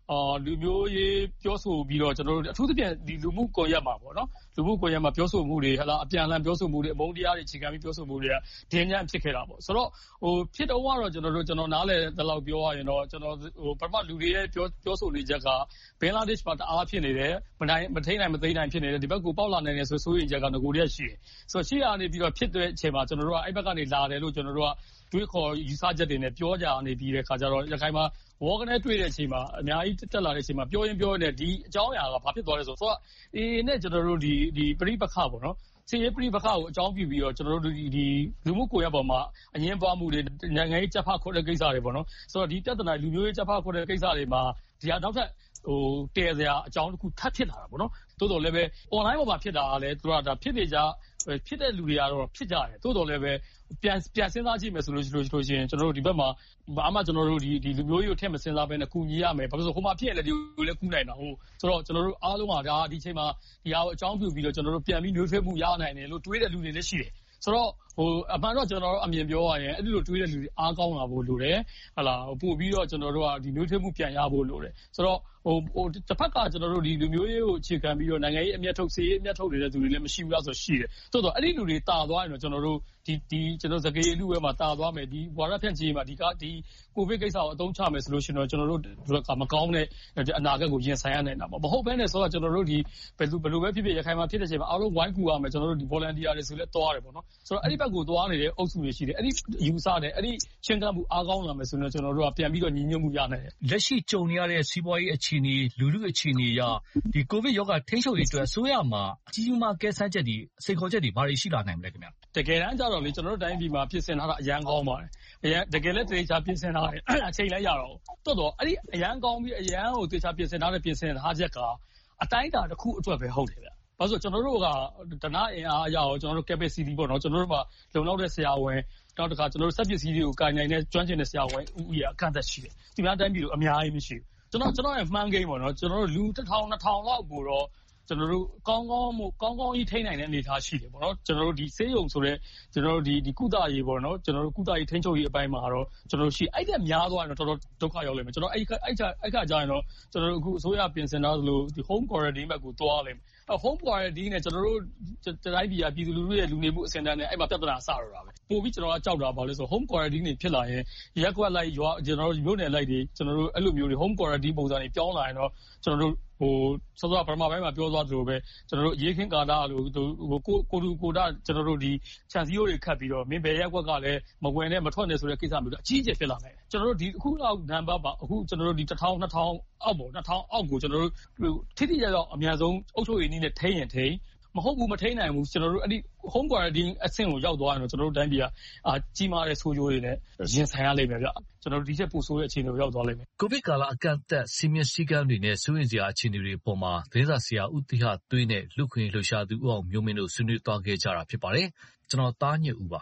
လူမျိုးရေးပြောဆိုပြီးတော့ကျွန်တော်တို့အထူးသဖြင့်ဒီလူမှုကွန်ရက်မှာပေါ့နော်လူမှုကွန်ရက်မှာပြောဆိုမှုတွေအပြန်အလှန်ပြောဆိုမှုတွေအမုန်းတရားတွေအခြေခံပြီးပြောဆိုမှုတွေကဒင်းညံ့ဖြစ်ခဲ့တာပေါ့ဆိုတော့ဖြစ်တော့ကတော့ကျွန်တော်နားလည်တဲ့လောက်ပြောရရင်တော့ကျွန်တော်ပထမလူတွေရဲ့ပြောဆိုနေချက်ကဘင်္ဂလားဒေ့ရှ်မှာတအားဖြစ်နေတယ်မထိနိုင်မသိနိုင်ဖြစ်နေတယ်ဒီဘက်ကိုပေါက်လာနိုင်တယ်ဆိုရင်ချက်ကငကိုတည်းရှိတယ်ဆိုတော့ရှိရနေပြီးတော့ဖြစ်တဲ့အချိန်မှာကျွန်တော်တို့ကအဲ့ဘက်ကနေလာတယ်လို့ကျွန်တော်တို့ကတွေးခေါ်ယူဆချက်တွေနဲ့ပြောကြနေပြီးတဲ့ခါကျတော့ရခိုင်မှာဝေါကနေတွေ့တဲ့အချိန်မှာအများကြီးတက်လာတဲ့အချိန်မှာပြောရင်နဲ့ဒီအကြောင်းအရာကဘာဖြစ်သွားလဲဆိုတော့နဲ့ကျွန်တော်တို့ဒီပရိပခပေါ့နော်စီရေးပရိပခကိုအကြောင်းပြုပြီးတော့ကျွန်တော်တို့ဒီလူမှုကွန်ရက်ပေါ်မှာအငင်းပွားမှုတွေနိုင်ငံရေးကြက်ဖခွက်တဲ့ကိစ္စတွေပေါ့နော်ဆိုတော့ဒီပြဿနာလူမျိုးရေးကြက်ဖခွက်တဲ့ကိစ္စတွေမှာဒီနောက်ထပ်တည်စရာအကြောင်းတစ်ခုထပ်ဖြစ်လာတာပေါ့နော်တိုးတော်လည်းပဲ online ပေါ်မှာဖြစ်တာကလည်းသူကဒါဖြစ်နေကြဖြစ်တဲ့လူတွေကတော့ဖြစ်ကြတယ်တိုးတော်လည်းပဲပြန်စဉ်းစားကြည့်မယ်ဆိုလို့ရှိရင်ကျွန်တော်တို့ဒီဘက်မှာဘာမှကျွန်တော်တို့ဒီလူမျိုးရေးကိုထည့်မစဉ်းစားဘဲနဲ့ကူညီရမယ်ဘာလို့ဆိုဟိုမှာဖြစ်ရင်လည်းဒီလိုလည်းကူနိုင်တာဟုတ်ဆိုတော့ကျွန်တော်တို့အားလုံးကဒါဒီချိန်မှာဒီဟာကိုအကြောင်းပြုပြီးတော့ကျွန်တော်တို့ပြန်ပြီးနှွေးထွေးမှုရနိုင်တယ်လို့တွေးတဲ့လူတွေလည်းရှိတယ်ဆိုတော့အမှန်တော့ကျွန်တော်တို့အမြင်ပြောရရင်အဲ့ဒီလိုတွေးတဲ့လူတွေအားကောင်းလာဖို့လိုတယ်ဟလာပို့ပြီးတော့ကျွန်တော်တို့ကဒီနှွေးထွေးမှုပြန်ရဖို့လိုတယ်ဆိုတော့တစ်ဖက်ကကျွန်တော်တို့ဒီလူမျိုးရေးကိုအခြေခံပြီးတော့နိုင်ငံရေးအမျက်ထုတ်စီရေးအမျက်ထုတ်နေတဲ့သူတွေလည်းမရှိဘူးလားဆိုရှိတယ်တိုးတော့အဲ့ဒီလူတွေတာသွားရင်တော့ကျွန်တော်တို့ဒီကျွန်တော်စကေးလူဝဲမှာတာသွားမယ်ဒီဝါရဖြန့်ချီမှာဒီကိုဗစ်ကိစ္စကိုအသုံးချမယ်ဆိုလို့ရှိရင်တော့ကျွန်တော်တို့ကမကောင်းတဲ့အနာဂတ်ကိုရင်ဆိုင်ရနိုင်တာပေါ့မဟုတ်ဘဲနဲ့ဆိုတော့ကျွန်တော်တို့ဒီဘယ်လိုပဲဖြစ်ဖြစ်ရခိုင်မှာဖြစ်တဲ့ချိန်မှာအားလုံးဝိုင်းကူရမယ်ကျွန်တော်တို့ဒီ volunteer တွေဆိုလည်းတွားတယ်ပေါ့နော်ဆိုတော့အဲ့ဒီဘက်ကိုတွားနေတဲ့အုပ်စုတွေရှိတယ်အဲ့ဒီယူဆတယ်အဲ့ဒီချင်းကပ်မှုအားကောင်းလာမယ်ဆိုတော့ကျွန်တော်တို့ကပြန်ပြီးတော့ညီညွတ်မှုရနိုင်တယ်လက်ရှိကြုံနေရတဲ့စီးပွားရေးအခြေအနေလူထုအခြေအနေအရဒီကိုဗစ်ရောဂါထိန်းချုပ်ရေးအတွက်အစိုးရမှာကြီးကြီးမားကဲဆန်းချက်တွေစိန်ခေါ်ချက်တွေဘာတွေရှိလာနိုင်မလဲခင်ဗျတကယ်တမ်းကျတော့လေကျွန်တော်တို့တိုင်းပြည်မှာပြင်ဆင်ထားတာအရန်ကောင်းပါတယ်တကယ်လည်းတေချာပြင်ဆင်ထားတယ်အချိန်လည်းရတော့တော်တော်အဲ့ဒီအရန်ကောင်းပြီးအရန်ကိုတေချက်ပြင်ဆင်ထားချက်ကအတိုင်းအတာတစ်ခုအတွက်ပဲဟုတ်တယ်ဗျဘာလို့ကျွန်တော်တို့ကဒနာအင်အားအရရောကျွန်တော်တို့ capacity ပေါ့နော်ကျွန်တော်တို့မှာလုံလောက်တဲ့ဆရာဝန်နောက်တစ်ခါကျွန်တော်တို့စက်ပစ္စည်းတွေကိုကာနိုင်တဲ့ကျွမ်းကျင်တဲ့ဆရာဝန်ဥယျာအခန့်သက်ရှိတယ်ဒီများတိုင်းပြည်လိုအများကြီးမရှိဘူးကျွန်တော်ရဲ့မှန်းကိန်းပေါ့နော်ကျွန်တော်တို့လူ1000 2000လောက်ကိုတော့ကျွန်တော်တို့ကောင်းကြီးထိန်းနိုင်တဲ့အနေအထားရှိတယ်ပေါ့နော်ကျွန်တော်တို့ဒီဆေးရုံဆိုတဲ့ကျွန်တော်တို့ဒီကုသရေးပေါ့နော်ကျွန်တော်တို့ကုသရေးထိန်းချုပ်ရေးအပိုင်းမှာတော့ကျွန်တော်တို့ရှိအဲ့ဒါများသွားရင်တော့တော်တော်ဒုက္ခရောက်လိမ့်မယ်ကျွန်တော်အဲ့ခါကျရင်တော့ကျွန်တော်တို့အခုအစိုးရပြင်ဆင်ထားသလိုဒီ home quarantine ဘက်ကိုသွားလိမ့်မယ်home quarantine နဲ့ကျွန်တော်တို့တိုင်းပြည်ပြည်သူလူထုရဲ့လူနေမှုအဆင့်အတန်းနဲ့အဲ့မှာပြဿနာအစတော့တာပဲပို့ပြီးကျွန်တော်ကကြောက်တာပါလဲဆို home quarantine တွေဖြစ်လာရင်ရက်ကွက်လိုက်ရွာကျွန်တော်တို့မြို့နယ်လိုက်တွေကျွန်တော်တို့အဲ့လိုမျိုးတွေ home quarantine ပုံစံတွေပြောင်းလာရင်တော့ကျွန်တော်တို့စောစောပထမပိုင်းမှာပြောသွားသလိုပဲကျွန်တော်တို့ရေးခင်းကာတာလို့ကိုတာကျွန်တော်တို့ဒီခြံစည်းရိုးတွေခတ်ပြီးတော့မင်းဘယ်ရက်ကွက်ကလည်းမဝင်နဲ့မထွက်နဲ့ဆိုတဲ့ကိစ္စမျိုးတွေအကြီးအကျယ်ဖြစ်လာတယ်ကျွန်တော်တို့ဒီအခုလောက်နံပါတ်ပါအခုကျွန်တော်တို့ဒီ1000 2000အောက်ပေါ့2000အောက်ကိုကျွန်တော်တို့ထိထိရောက်ရောက်အများဆုံးအုပ်ချုပ်ရေးနည်းနဲ့ထိန်းရင်ထိန်းမဟုတ်ဘူးမထိန်းနိုင်ဘူးကျွန်တော်တို့အဲ့ဒီ home quarantine အဆင့်ကိုရောက်သွားရင်တော့ကျွန်တော်တို့တိုင်းပြည်ကကြီးမားတဲ့ဆိုးကျိုးတွေနဲ့ရင်ဆိုင်ရလိမ့်မယ်ဗျကျွန်တော်တို့ဒီချက်ပို့ဆိုးတဲ့အခြေအနေကိုရောက်သွားလိမ့်မယ်ကိုဗစ်ကာလအကန့်အသတ်စီမင်းစည်းကမ်းတွေနဲ့စိုးရိမ်စရာအခြေအနေတွေပေါ်မှာသတင်းစာဆရာဦးသီဟသွေးနဲ့လူခွင့်လှူရှာသူဦးအောင်မျိုးမင်းတို့ဆွေးနွေးသွားခဲ့ကြတာဖြစ်ပါတယ်ကျွန်တော်သားညွတ်ဦးပါ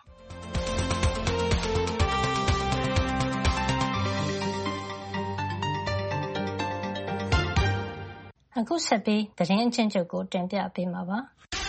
အခုဆက်ပြီးသတင်းအချင်းချုပ်ကိုတင်ပြပေးမှာပါ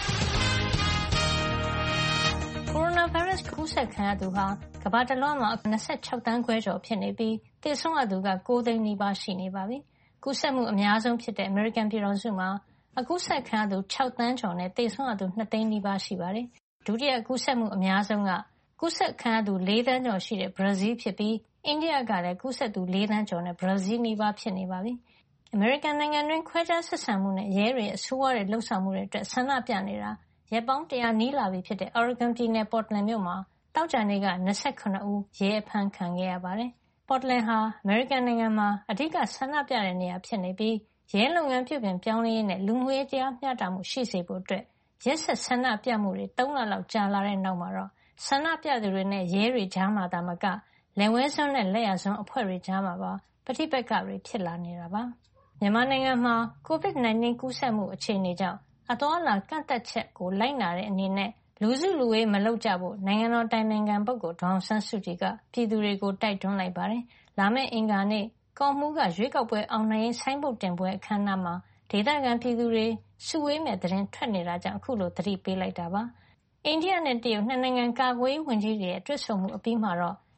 ကိုရိုနာဗိုင်းရပ်စ်ကူးစက်ခံရသူဟာကမ္ဘာတစ်လွှားမှာ26 သန်းခွဲကျော်ဖြစ်နေပြီးသေဆုံးရသူက9 သိန်းနီးပါးရှိနေပါပြီ။ကူးစက်မှုအများဆုံးဖြစ်တဲ့အမေရိကန်ပြည်ထောင်စုမှာကူးစက်ခံရသူ6 သန်းကျော်နဲ့သေဆုံးရသူ2 သိန်းနီးပါးရှိပါတယ်။ဒုတိယကူးစက်မှုအများဆုံးကကူးစက်ခံရသူ4 သန်းကျော်ရှိတဲ့ဘရာဇီးဖြစ်ပြီးအိန္ဒိယကလည်းကူးစက်သူ4 သန်းကျော်နဲ့ဘရာဇီးနီးပါးဖြစ်နေပါပြီ။အမေရိကန်နိုင်ငံတွင်းခွဲခြားဆက်ဆံမှုနဲ့ရဲတွေအဆိုးဝါးတဲ့လှုပ်ဆောင်မှုတွေအတွက်ဆန္ဒပြနေတာရက်ပေါင်း100နီးလာပြီဖြစ်တဲ့ Oregon ပြည်နယ် Portland မြို့မှာတောက်ကြနေ့က29ဦးရဲအဖမ်းခံခဲ့ရပါတယ်။ Portland ဟာအမေရိကန်နိုင်ငံမှာအဓိကဆန္ဒပြတဲ့နေရာဖြစ်နေပြီးရဲလုပ်ငန်းပြုပြင်ပြောင်းလဲရေးနဲ့လူမှုရေးတရားမျှတမှုရှိစေဖို့အတွက်ရက်ဆက်ဆန္ဒပြမှုတွေ3လလောက်ကြာလာတဲ့နောက်မှာတော့ဆန္ဒပြသူတွေနဲ့ရဲတွေကြားမှာသာမကလက်ဝဲစွန်းနဲ့လက်ရစွန်းအဖွဲ့တွေကြားမှာပါပဋိပက္ခတွေဖြစ်လာနေတာပါ။မြန်မာနိုင်ငံမှာ COVID-19 ကူးစက်မှုအခြေအနေကြောင့်အသွားအလာကန့်သတ်ချက်ကိုလိုက်နာတဲ့အနေနဲ့လူစုလူဝေးမလုပ်ကြဖို့နိုင်ငံတော်တိုင်ပင်ခံပုဂ္ဂိုလ်ဒေါ်အောင်ဆန်းစုကြည်ကပြည်သူတွေကိုတိုက်တွန်းလိုက်ပါတယ်။လာမယ့်အင်္ဂါနေ့ကော့မှူးကရွေးကောက်ပွဲအောင်နိုင်ရေးဆိုင်းဘုတ်တင်ပွဲအခမ်းအနားမှာဒေသခံပြည်သူတွေစုဝေးမဲ့သတင်းထွက်နေတာကြောင့်အခုလိုသတိပေးလိုက်တာပါ။အိန္ဒိယနဲ့တရုတ်နှစ်နိုင်ငံကာကွယ်ရေးဝန်ကြီးတွေရဲ့တွေ့ဆုံမှုအပြီးမှာတော့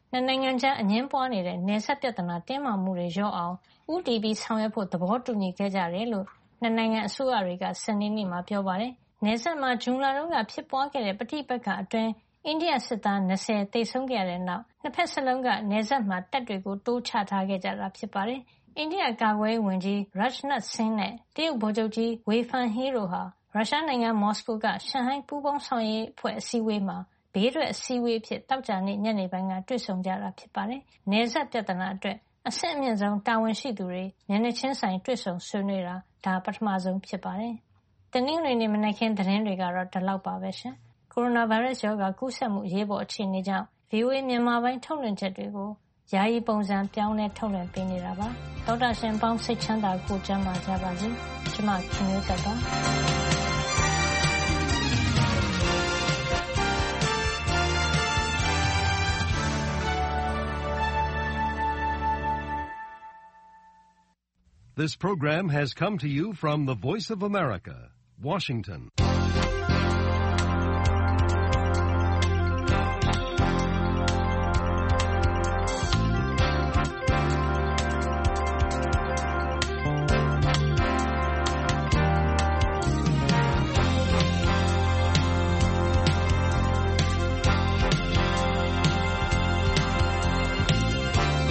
နှစ်နိုင်ငံကြားအငြင်းပွားနေတဲ့နယ်စပ်ပြဿနာတင်းမာမှုတွေလျော့အောင်ဦးတည်ပြီးဆောင်ရွက်ဖို့သဘောတူညီခဲ့ကြတယ်လို့နှစ်နိုင်ငံအစိုးရတွေကစနေနေ့မှာပြောပါတယ်။နယ်စပ်မှာဇွန်လတုန်းကဖြစ်ပွားခဲ့တဲ့ပဋိပက္ခအတွင်းအိန္ဒိယစစ်သား20သေဆုံးခဲ့ရတဲ့နောက်နှစ်ဖက်စလုံးကနယ်စပ်မှာတပ်တွေကိုတိုးချထားခဲ့ကြတာဖြစ်ပါတယ်။အိန္ဒိယကာကွယ်ရေးဝန်ကြီး Rajnath Singh နဲ့တရုတ်ဗိုလ်ချုပ်ကြီး Wei Fenghe တို့ဟာရုရှားနိုင်ငံမော်စကိုကရှန်ဟိုင်းပူးပေါင်းဆောင်ရွက်ရေးအဖွဲ့အစည်းအဝေးမှာဘေးထွက်အစည်းအဝေးအဖြစ်သောကြာနေ့ညနေပိုင်းကတွေ့ဆုံကြတာဖြစ်ပါတယ်။နယ်စပ်ပြဿနာအတွက်အဆင့်အမြင့်ဆုံးတာဝန်ရှိသူတွေမျက်နှာချင်းဆိုင်တွေ့ဆုံဆွေးနွေးတာဒါပထမဆုံးဖြစ်ပါတယ်။တနင်္ဂနွေနေ့မနက်ခင်းသတင်းတွေကတော့ဒီလောက်ပါပဲရှင်။ကိုရိုနာဗိုင်းရပ်စ်ရောဂါကူးစက်မှုအရေးပေါ်အခြေအနေကြောင့် VOA မြန်မာပိုင်းထုတ်လွှင့်ချက်တွေကိုယာယီပုံစံပြောင်းလဲထုတ်လွှင့်ပေးနေတာပါ။သောတာရှင်ပေါင်းစိတ်ချမ်းသာကိုကျန်းမာကြပါစေ။ကျွန်မခင်မျိုးသက်ပါ This program has come to you from the Voice of America, Washington.